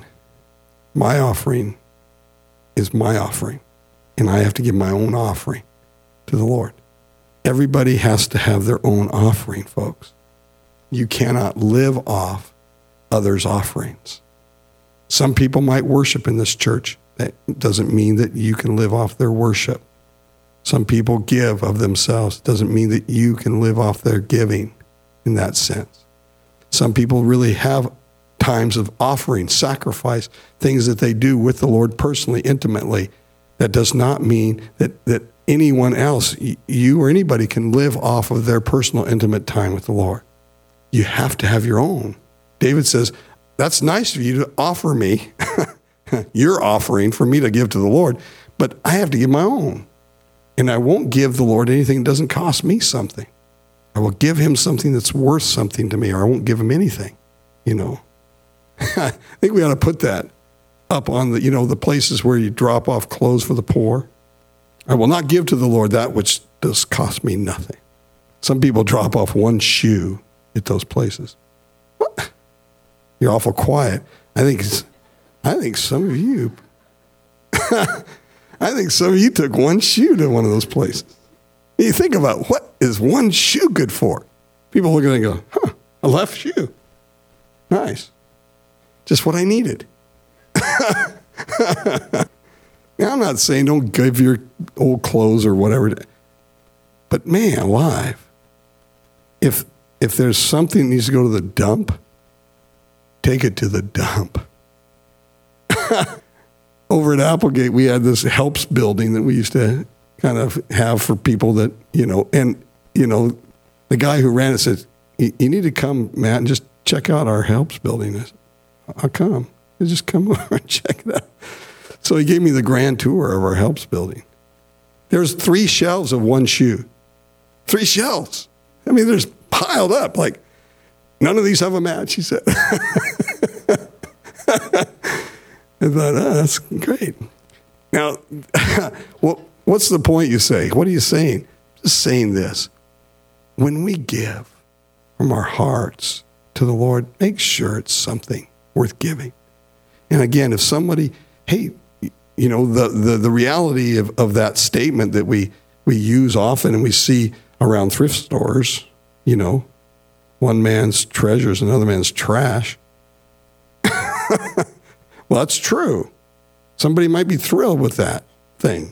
My offering is my offering, and I have to give my own offering to the Lord. Everybody has to have their own offering, folks. You cannot live off others' offerings. Some people might worship in this church. That doesn't mean that you can live off their worship. Some people give of themselves. It doesn't mean that you can live off their giving in that sense. Some people really have times of offering, sacrifice, things that they do with the Lord personally, intimately. That does not mean that, that anyone else, you or anybody, can live off of their personal, intimate time with the Lord. You have to have your own. David says, that's nice of you to offer me your offering for me to give to the Lord, but I have to give my own. And I won't give the Lord anything that doesn't cost me something. I will give him something that's worth something to me, or I won't give him anything, you know. I think we ought to put that up on the, you know, the places where you drop off clothes for the poor. I will not give to the Lord that which does cost me nothing. Some people drop off one shoe at those places. What? You're awful quiet. I think I think some of you I think some of you took one shoe to one of those places. You think about, what is one shoe good for? People look at it and go, huh, a left shoe. Nice. Just what I needed. Now, I'm not saying don't give your old clothes or whatever. But man, alive, if if there's something that needs to go to the dump, take it to the dump. Over at Applegate, we had this helps building that we used to kind of have for people that, you know, and, you know, the guy who ran it said, you need to come, Matt, and just check out our helps building. I said, I'll come. You just come over and check it out. So he gave me the grand tour of our helps building. There's three shelves of one shoe. Three shelves. I mean, there's piled up. Like, none of these have a match, he said. I thought, oh, that's great. Now, what, what's the point, you say? What are you saying? Just saying this. When we give from our hearts to the Lord, make sure it's something worth giving. And again, if somebody, hey, you know, the, the, the reality of, of that statement that we, we use often and we see around thrift stores, you know, one man's treasure is another man's trash. Well, that's true. Somebody might be thrilled with that thing.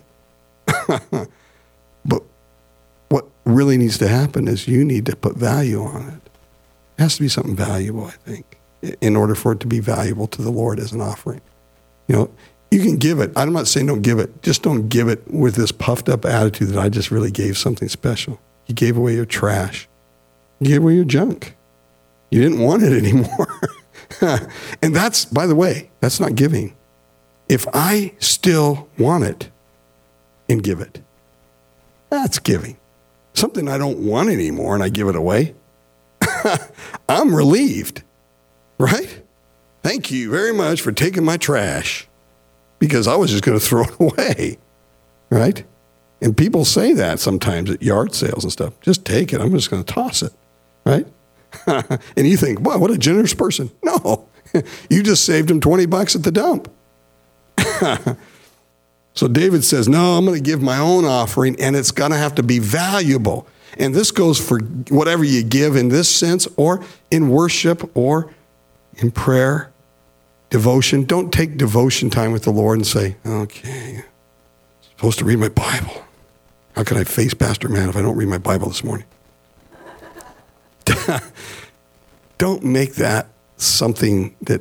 But what really needs to happen is you need to put value on it. It has to be something valuable, I think, in order for it to be valuable to the Lord as an offering. You know, you can give it. I'm not saying don't give it. Just don't give it with this puffed up attitude that I just really gave something special. You gave away your trash. You gave away your junk. You didn't want it anymore. And that's, by the way, that's not giving. If I still want it and give it, that's giving. Something I don't want anymore and I give it away, I'm relieved, right? Thank you very much for taking my trash because I was just going to throw it away, right? And people say that sometimes at yard sales and stuff. Just take it. I'm just going to toss it, right? And you think, wow, what a generous person. No, you just saved him twenty bucks at the dump. So David says, no, I'm going to give my own offering, and it's going to have to be valuable. And this goes for whatever you give in this sense, or in worship, or in prayer, devotion. Don't take devotion time with the Lord and say, okay, I'm supposed to read my Bible. How can I face Pastor Matt if I don't read my Bible this morning? Don't make that something that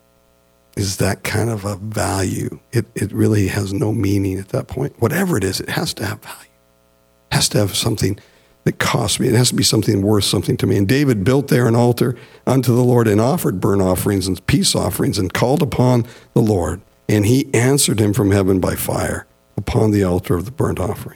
is that kind of a value. It it really has no meaning at that point. Whatever it is, it has to have value. It has to have something that costs me. It has to be something worth something to me. And David built there an altar unto the Lord and offered burnt offerings and peace offerings and called upon the Lord. And he answered him from heaven by fire upon the altar of the burnt offering.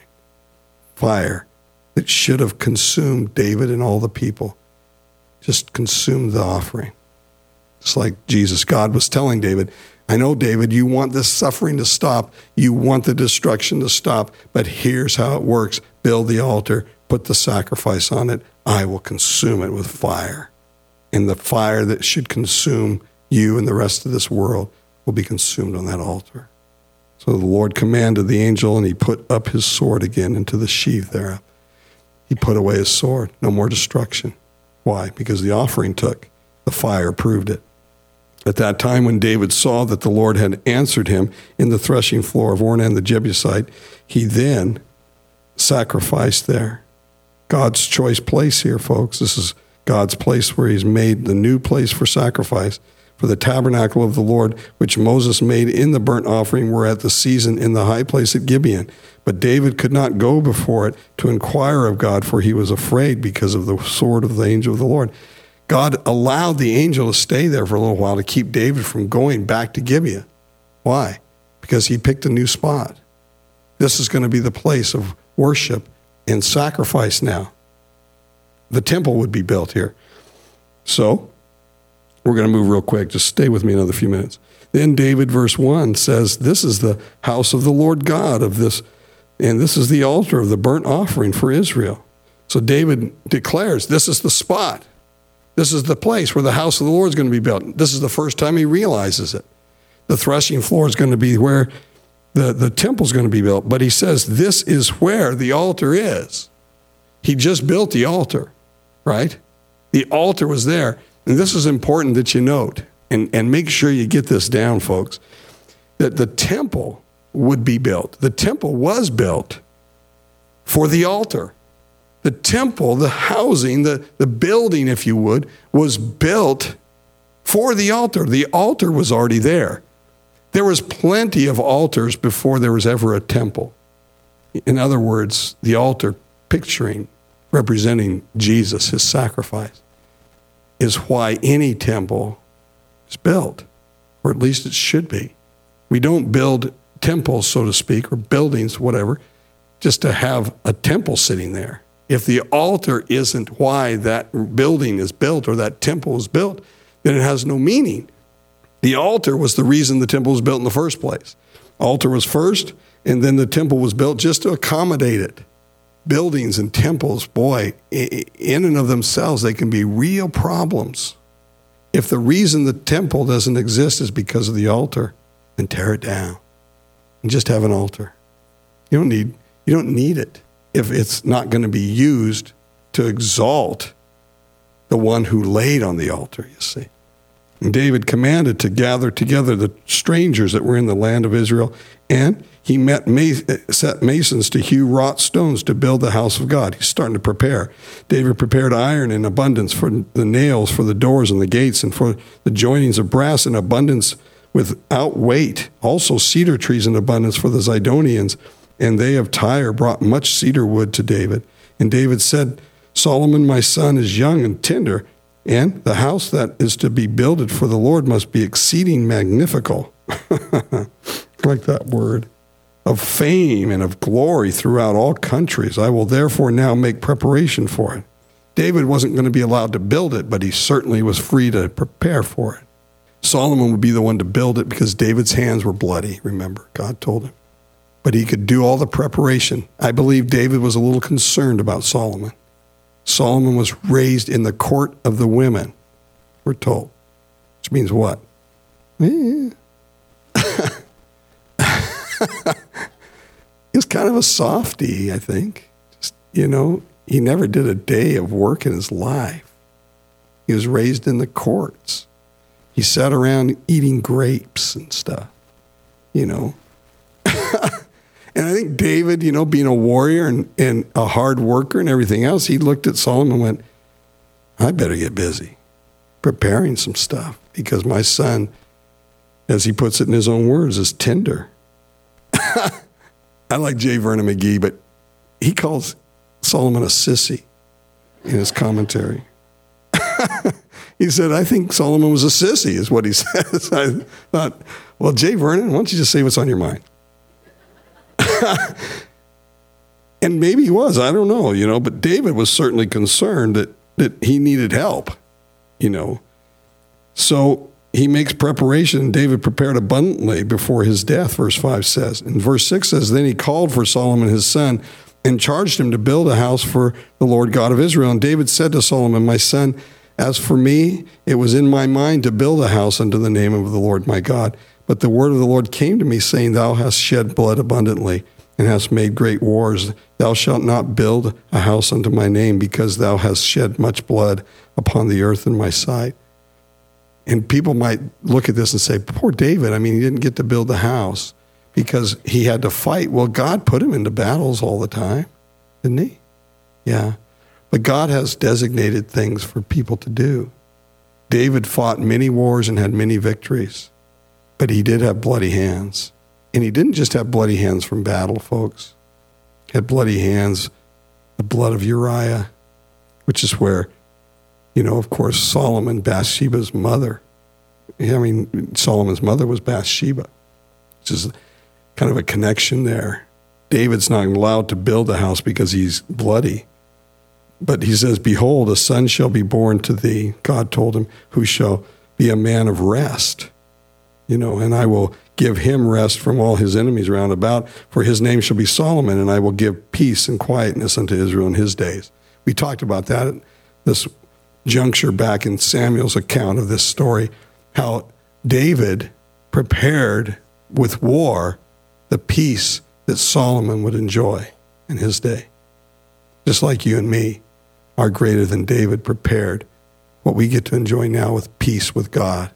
Fire that should have consumed David and all the people, just consumed the offering. It's like Jesus, God was telling David, I know, David, you want this suffering to stop. You want the destruction to stop. But here's how it works. Build the altar, put the sacrifice on it. I will consume it with fire. And the fire that should consume you and the rest of this world will be consumed on that altar. So the Lord commanded the angel, and he put up his sword again into the sheath thereof. He put away his sword. No more destruction. Why? Because the offering took. The fire proved it. At that time, when David saw that the Lord had answered him in the threshing floor of Ornan the Jebusite, he then sacrificed there. God's choice place here, folks. This is God's place where he's made the new place for sacrifice. For the tabernacle of the Lord, which Moses made in the burnt offering, were at the season in the high place at Gibeon. But David could not go before it to inquire of God, for he was afraid because of the sword of the angel of the Lord. God allowed the angel to stay there for a little while to keep David from going back to Gibeon. Why? Because he picked a new spot. This is going to be the place of worship and sacrifice now. The temple would be built here. So, we're going to move real quick. Just stay with me another few minutes. Then David, verse one, says, this is the house of the Lord God of this, and this is the altar of the burnt offering for Israel. So David declares, this is the spot. This is the place where the house of the Lord is going to be built. This is the first time he realizes it. The threshing floor is going to be where the, the temple is going to be built. But he says, this is where the altar is. He just built the altar, right? The altar was there. And this is important that you note, and, and make sure you get this down, folks, that the temple would be built. The temple was built for the altar. The temple, the housing, the, the building, if you would, was built for the altar. The altar was already there. There was plenty of altars before there was ever a temple. In other words, the altar picturing, representing Jesus, his sacrifice, is why any temple is built, or at least it should be. We don't build temples, so to speak, or buildings, whatever, just to have a temple sitting there. If the altar isn't why that building is built or that temple is built, then it has no meaning. The altar was the reason the temple was built in the first place. Altar was first, and then the temple was built just to accommodate it. Buildings and temples, boy, in and of themselves, they can be real problems. If the reason the temple doesn't exist is because of the altar, then tear it down and just have an altar. You don't need, you don't need it if it's not going to be used to exalt the one who laid on the altar, you see. And David commanded to gather together the strangers that were in the land of Israel, and he met set masons to hew wrought stones to build the house of God. He's starting to prepare. David prepared iron in abundance for the nails, for the doors and the gates, and for the joinings of brass in abundance without weight. Also cedar trees in abundance for the Zidonians, and they of Tyre brought much cedar wood to David. And David said, Solomon, my son, is young and tender, and the house that is to be builded for the Lord must be exceeding magnifical. Like that word. Of fame and of glory throughout all countries. I will therefore now make preparation for it. David wasn't going to be allowed to build it, but he certainly was free to prepare for it. Solomon would be the one to build it because David's hands were bloody, remember, God told him. But he could do all the preparation. I believe David was a little concerned about Solomon. Solomon was raised in the court of the women, we're told. Which means what? Eh. He was kind of a softie, I think. Just, you know, he never did a day of work in his life. He was raised in the courts. He sat around eating grapes and stuff, you know. And I think David, you know, being a warrior and, and a hard worker and everything else, he looked at Solomon and went, I better get busy preparing some stuff because my son, as he puts it in his own words, is tender. I like J. Vernon McGee, but he calls Solomon a sissy in his commentary. He said, I think Solomon was a sissy, is what he says. I thought, well, J. Vernon, why don't you just say what's on your mind? And maybe he was, I don't know, you know, but David was certainly concerned that, that he needed help, you know. So he makes preparation, and David prepared abundantly before his death, verse five says. And verse six says, then he called for Solomon his son and charged him to build a house for the Lord God of Israel. And David said to Solomon, my son, as for me, it was in my mind to build a house unto the name of the Lord my God. But the word of the Lord came to me, saying, thou hast shed blood abundantly, and hast made great wars. Thou shalt not build a house unto my name, because thou hast shed much blood upon the earth in my sight. And people might look at this and say, poor David, I mean, he didn't get to build the house because he had to fight. Well, God put him into battles all the time, didn't he? Yeah. But God has designated things for people to do. David fought many wars and had many victories. But he did have bloody hands. And he didn't just have bloody hands from battle, folks. He had bloody hands, the blood of Uriah, which is where, you know, of course, Solomon, Bathsheba's mother. I mean, Solomon's mother was Bathsheba, which is kind of a connection there. David's not allowed to build a house because he's bloody. But he says, behold, a son shall be born to thee, God told him, who shall be a man of rest. You know, and I will give him rest from all his enemies round about, for his name shall be Solomon, and I will give peace and quietness unto Israel in his days. We talked about that at this juncture back in Samuel's account of this story, how David prepared with war the peace that Solomon would enjoy in his day. Just like you and me are greater than David prepared what we get to enjoy now with peace with God.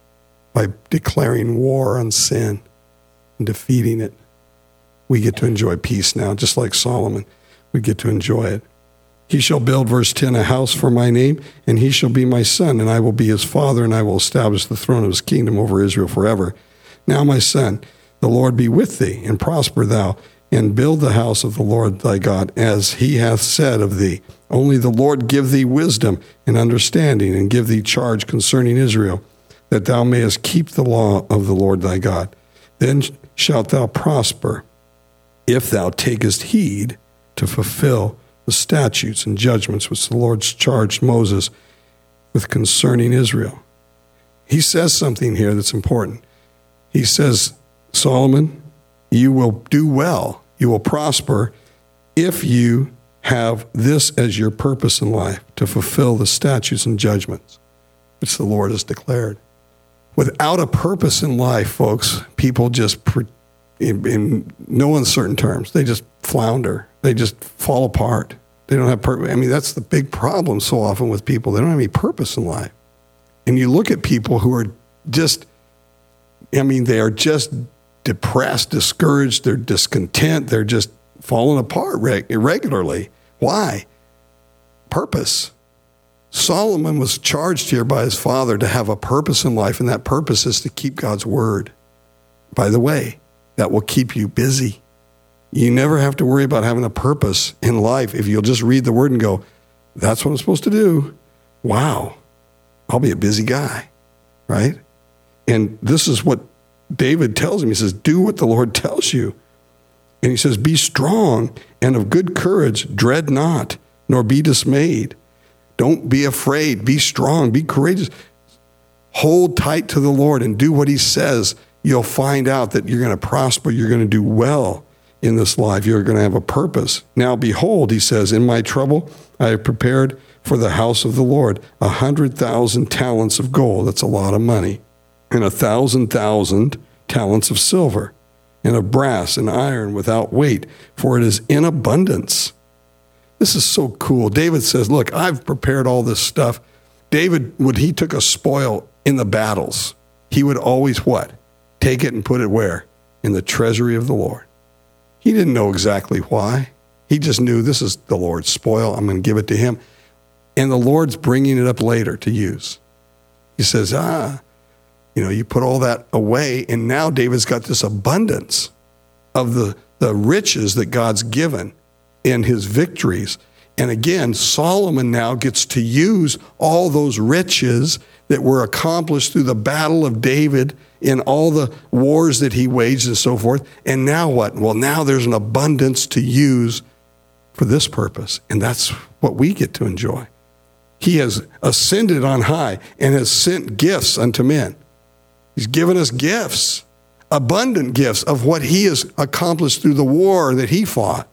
By declaring war on sin and defeating it, we get to enjoy peace now, just like Solomon. We get to enjoy it. He shall build, verse ten, a house for my name, and he shall be my son, and I will be his father, and I will establish the throne of his kingdom over Israel forever. Now, my son, the Lord be with thee, and prosper thou, and build the house of the Lord thy God, as he hath said of thee. Only the Lord give thee wisdom and understanding, and give thee charge concerning Israel, that thou mayest keep the law of the Lord thy God. Then shalt thou prosper, if thou takest heed to fulfill the statutes and judgments which the Lord charged Moses with concerning Israel. he says something here that's important. He says, Solomon, you will do well, you will prosper if you have this as your purpose in life, to fulfill the statutes and judgments which the Lord has declared. Without a purpose in life, folks, people just, in, in no uncertain terms, they just flounder. They just fall apart. They don't have purpose. I mean, that's the big problem so often with people. They don't have any purpose in life. And you look at people who are just, I mean, they are just depressed, discouraged, they're discontent, they're just falling apart reg- irregularly. Why? Purpose. Solomon was charged here by his father to have a purpose in life, and that purpose is to keep God's word. By the way, that will keep you busy. You never have to worry about having a purpose in life if you'll just read the word and go, that's what I'm supposed to do. Wow, I'll be a busy guy, right? And this is what David tells him. He says, do what the Lord tells you. And he says, be strong and of good courage, dread not, nor be dismayed. Don't be afraid, be strong, be courageous. Hold tight to the Lord and do what he says. You'll find out that you're going to prosper, you're going to do well in this life. You're going to have a purpose. Now, behold, he says, in my trouble, I have prepared for the house of the Lord a hundred thousand talents of gold. That's a lot of money. And a thousand thousand talents of silver, and of brass and iron without weight, for it is in abundance. This is so cool. David says, look, I've prepared all this stuff. David, when he took a spoil in the battles, he would always what? Take it and put it where? In the treasury of the Lord. He didn't know exactly why. He just knew this is the Lord's spoil. I'm going to give it to him. And the Lord's bringing it up later to use. He says, ah, you know, you put all that away, and now David's got this abundance of the, the riches that God's given in his victories. And again, Solomon now gets to use all those riches that were accomplished through the battle of David in all the wars that he waged and so forth. And now what? Well, now there's an abundance to use for this purpose. And that's what we get to enjoy. He has ascended on high and has sent gifts unto men. He's given us gifts, abundant gifts of what he has accomplished through the war that he fought.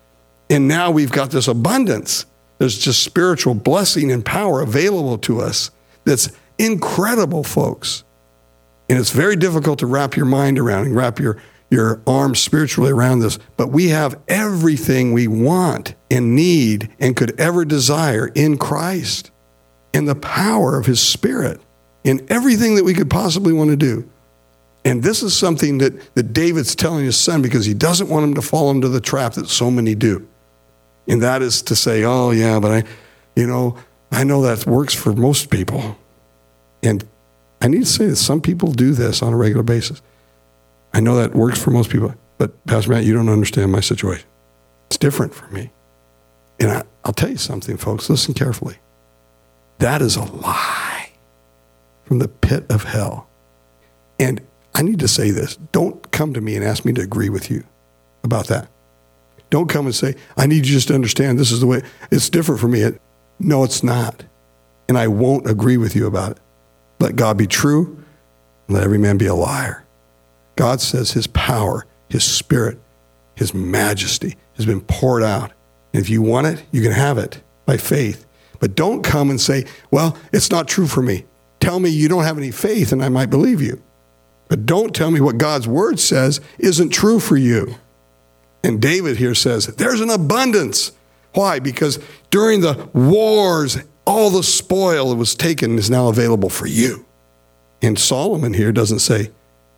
And now we've got this abundance. There's just spiritual blessing and power available to us that's incredible, folks. And it's very difficult to wrap your mind around and wrap your, your arms spiritually around this. But we have everything we want and need and could ever desire in Christ, in the power of his Spirit, in everything that we could possibly want to do. And this is something that, that David's telling his son because he doesn't want him to fall into the trap that so many do. And that is to say, oh, yeah, but I, you know, I know that works for most people. And I need to say that some people do this on a regular basis. I know that works for most people, but Pastor Matt, you don't understand my situation. It's different for me. And I, I'll tell you something, folks. Listen carefully. That is a lie from the pit of hell. And I need to say this. Don't come to me and ask me to agree with you about that. Don't come and say, I need you just to understand this is the way, it's different for me. It, no, it's not. And I won't agree with you about it. Let God be true, and let every man be a liar. God says his power, his Spirit, his majesty has been poured out. And if you want it, you can have it by faith. But don't come and say, well, it's not true for me. Tell me you don't have any faith, and I might believe you. But don't tell me what God's word says isn't true for you. And David here says, there's an abundance. Why? Because during the wars, all the spoil that was taken is now available for you. And Solomon here doesn't say,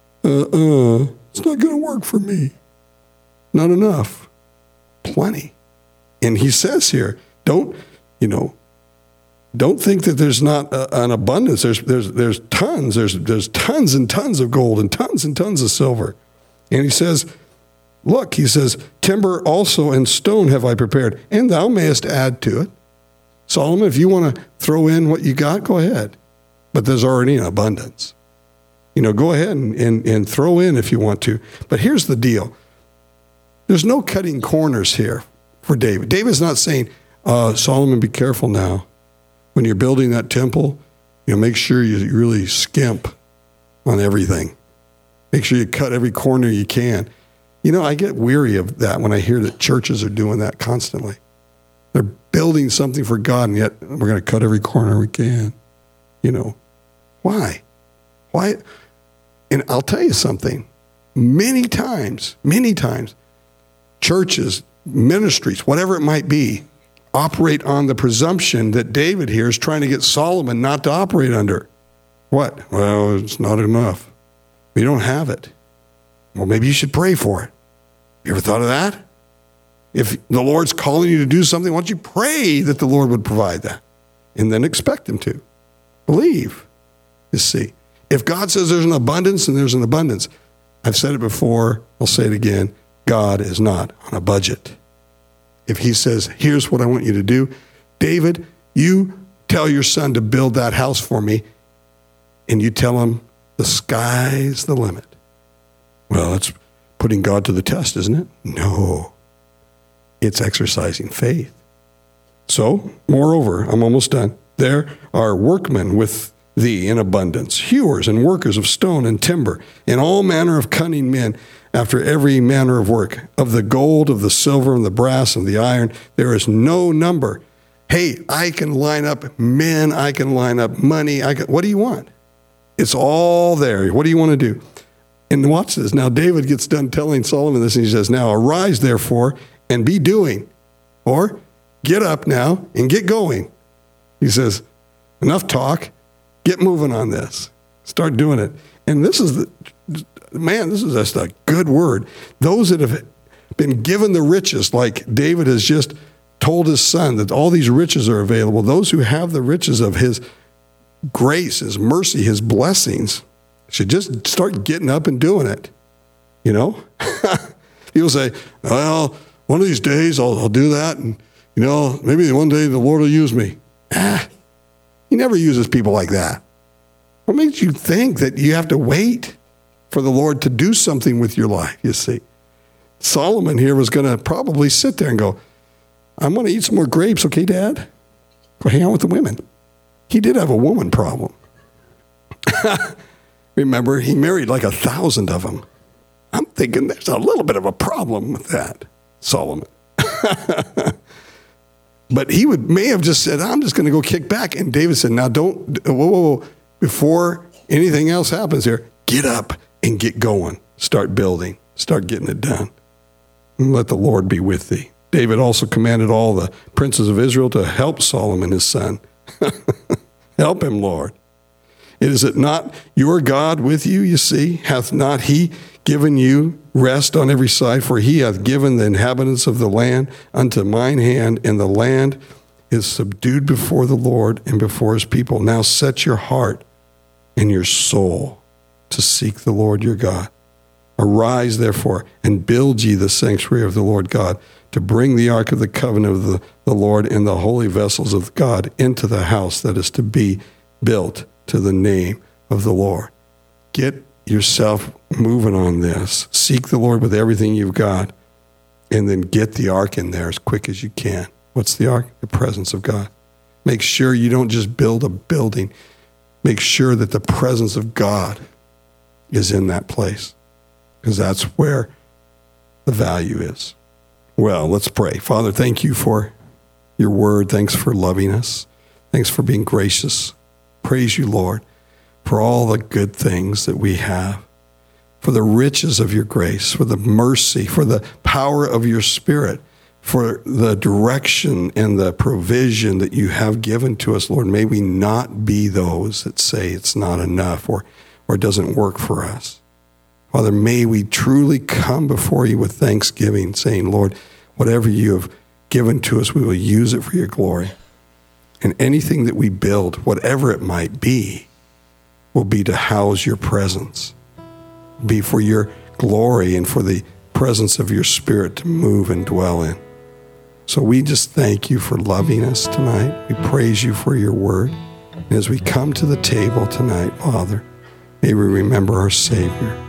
uh-uh, it's not going to work for me. Not enough. Plenty. And he says here, don't, you know, don't think that there's not a, an abundance. There's, there's, there's tons. There's, there's tons and tons of gold and tons and tons of silver. And he says, look, he says, timber also and stone have I prepared, and thou mayest add to it. Solomon, if you want to throw in what you got, go ahead. But there's already an abundance. You know, go ahead and, and, and throw in if you want to. But here's the deal. There's no cutting corners here for David. David's not saying, uh, Solomon, be careful now. When you're building that temple You know, make sure you really skimp on everything. Make sure you cut every corner you can. You know, I get weary of that when I hear that churches are doing that constantly. They're building something for God, and yet we're going to cut every corner we can. You know, why? Why? And I'll tell you something. Many times, many times, churches, ministries, whatever it might be, operate on the presumption that David here is trying to get Solomon not to operate under. What? Well, it's not enough. We don't have it. Well, maybe you should pray for it. You ever thought of that? If the Lord's calling you to do something, why don't you pray that the Lord would provide that? And then expect him to. Believe. You see. If God says there's an abundance, then there's an abundance. I've said it before. I'll say it again. God is not on a budget. If he says, here's what I want you to do, David, you tell your son to build that house for me, and you tell him the sky's the limit. Well, that's putting God to the test, isn't it? No. It's exercising faith. So, moreover, I'm almost done. There are workmen with thee in abundance, hewers and workers of stone and timber, and all manner of cunning men after every manner of work. Of the gold, of the silver, and the brass, and the iron, there is no number. Hey, I can line up men, I can line up money. I can, what do you want? It's all there. What do you want to do? And watch this. Now, David gets done telling Solomon this, and he says, now arise, therefore, and be doing. Or get up now and get going. He says, enough talk. Get moving on this. Start doing it. And this is, the man, this is just a good word. Those that have been given the riches, like David has just told his son that all these riches are available, those who have the riches of his grace, his mercy, his blessings, should just start getting up and doing it. You know? People say, well, one of these days I'll, I'll do that, and, you know, maybe one day the Lord will use me. Ah, he never uses people like that. What makes you think that you have to wait for the Lord to do something with your life, you see? Solomon here was going to probably sit there and go, I'm going to eat some more grapes, okay, Dad? Go hang out with the women. He did have a woman problem. Remember, he married like a thousand of them. I'm thinking there's a little bit of a problem with that, Solomon. But he would may have just said, I'm just going to go kick back. And David said, now don't, whoa, whoa, whoa, before anything else happens here, get up and get going. Start building. Start getting it done. And let the Lord be with thee. David also commanded all the princes of Israel to help Solomon, his son. Help him, Lord. Is it not your God with you, you see? Hath not he given you rest on every side? For he hath given the inhabitants of the land unto mine hand, and the land is subdued before the Lord and before his people. Now set your heart and your soul to seek the Lord your God. Arise, therefore, and build ye the sanctuary of the Lord God, to bring the ark of the covenant of the, the Lord and the holy vessels of God into the house that is to be built to the name of the Lord. Get yourself moving on this. Seek the Lord with everything you've got, and then get the ark in there as quick as you can. What's the ark? The presence of God. Make sure you don't just build a building. Make sure that the presence of God is in that place, because that's where the value is. Well, let's pray. Father, thank you for your word. Thanks for loving us. Thanks for being gracious. Praise you, Lord, for all the good things that we have, for the riches of your grace, for the mercy, for the power of your Spirit, for the direction and the provision that you have given to us, Lord. May we not be those that say it's not enough or, or doesn't work for us. Father, may we truly come before you with thanksgiving, saying, Lord, whatever you have given to us, we will use it for your glory. And anything that we build, whatever it might be, will be to house your presence, be for your glory and for the presence of your Spirit to move and dwell in. So we just thank you for loving us tonight. We praise you for your word. And as we come to the table tonight, Father, may we remember our Savior.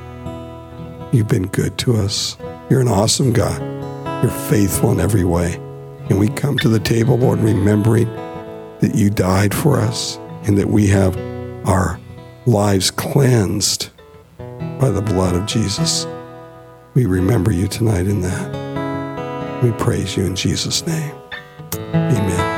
You've been good to us. You're an awesome God. You're faithful in every way. And we come to the table, Lord, remembering that you died for us and that we have our lives cleansed by the blood of Jesus. We remember you tonight in that. We praise you in Jesus' name. Amen.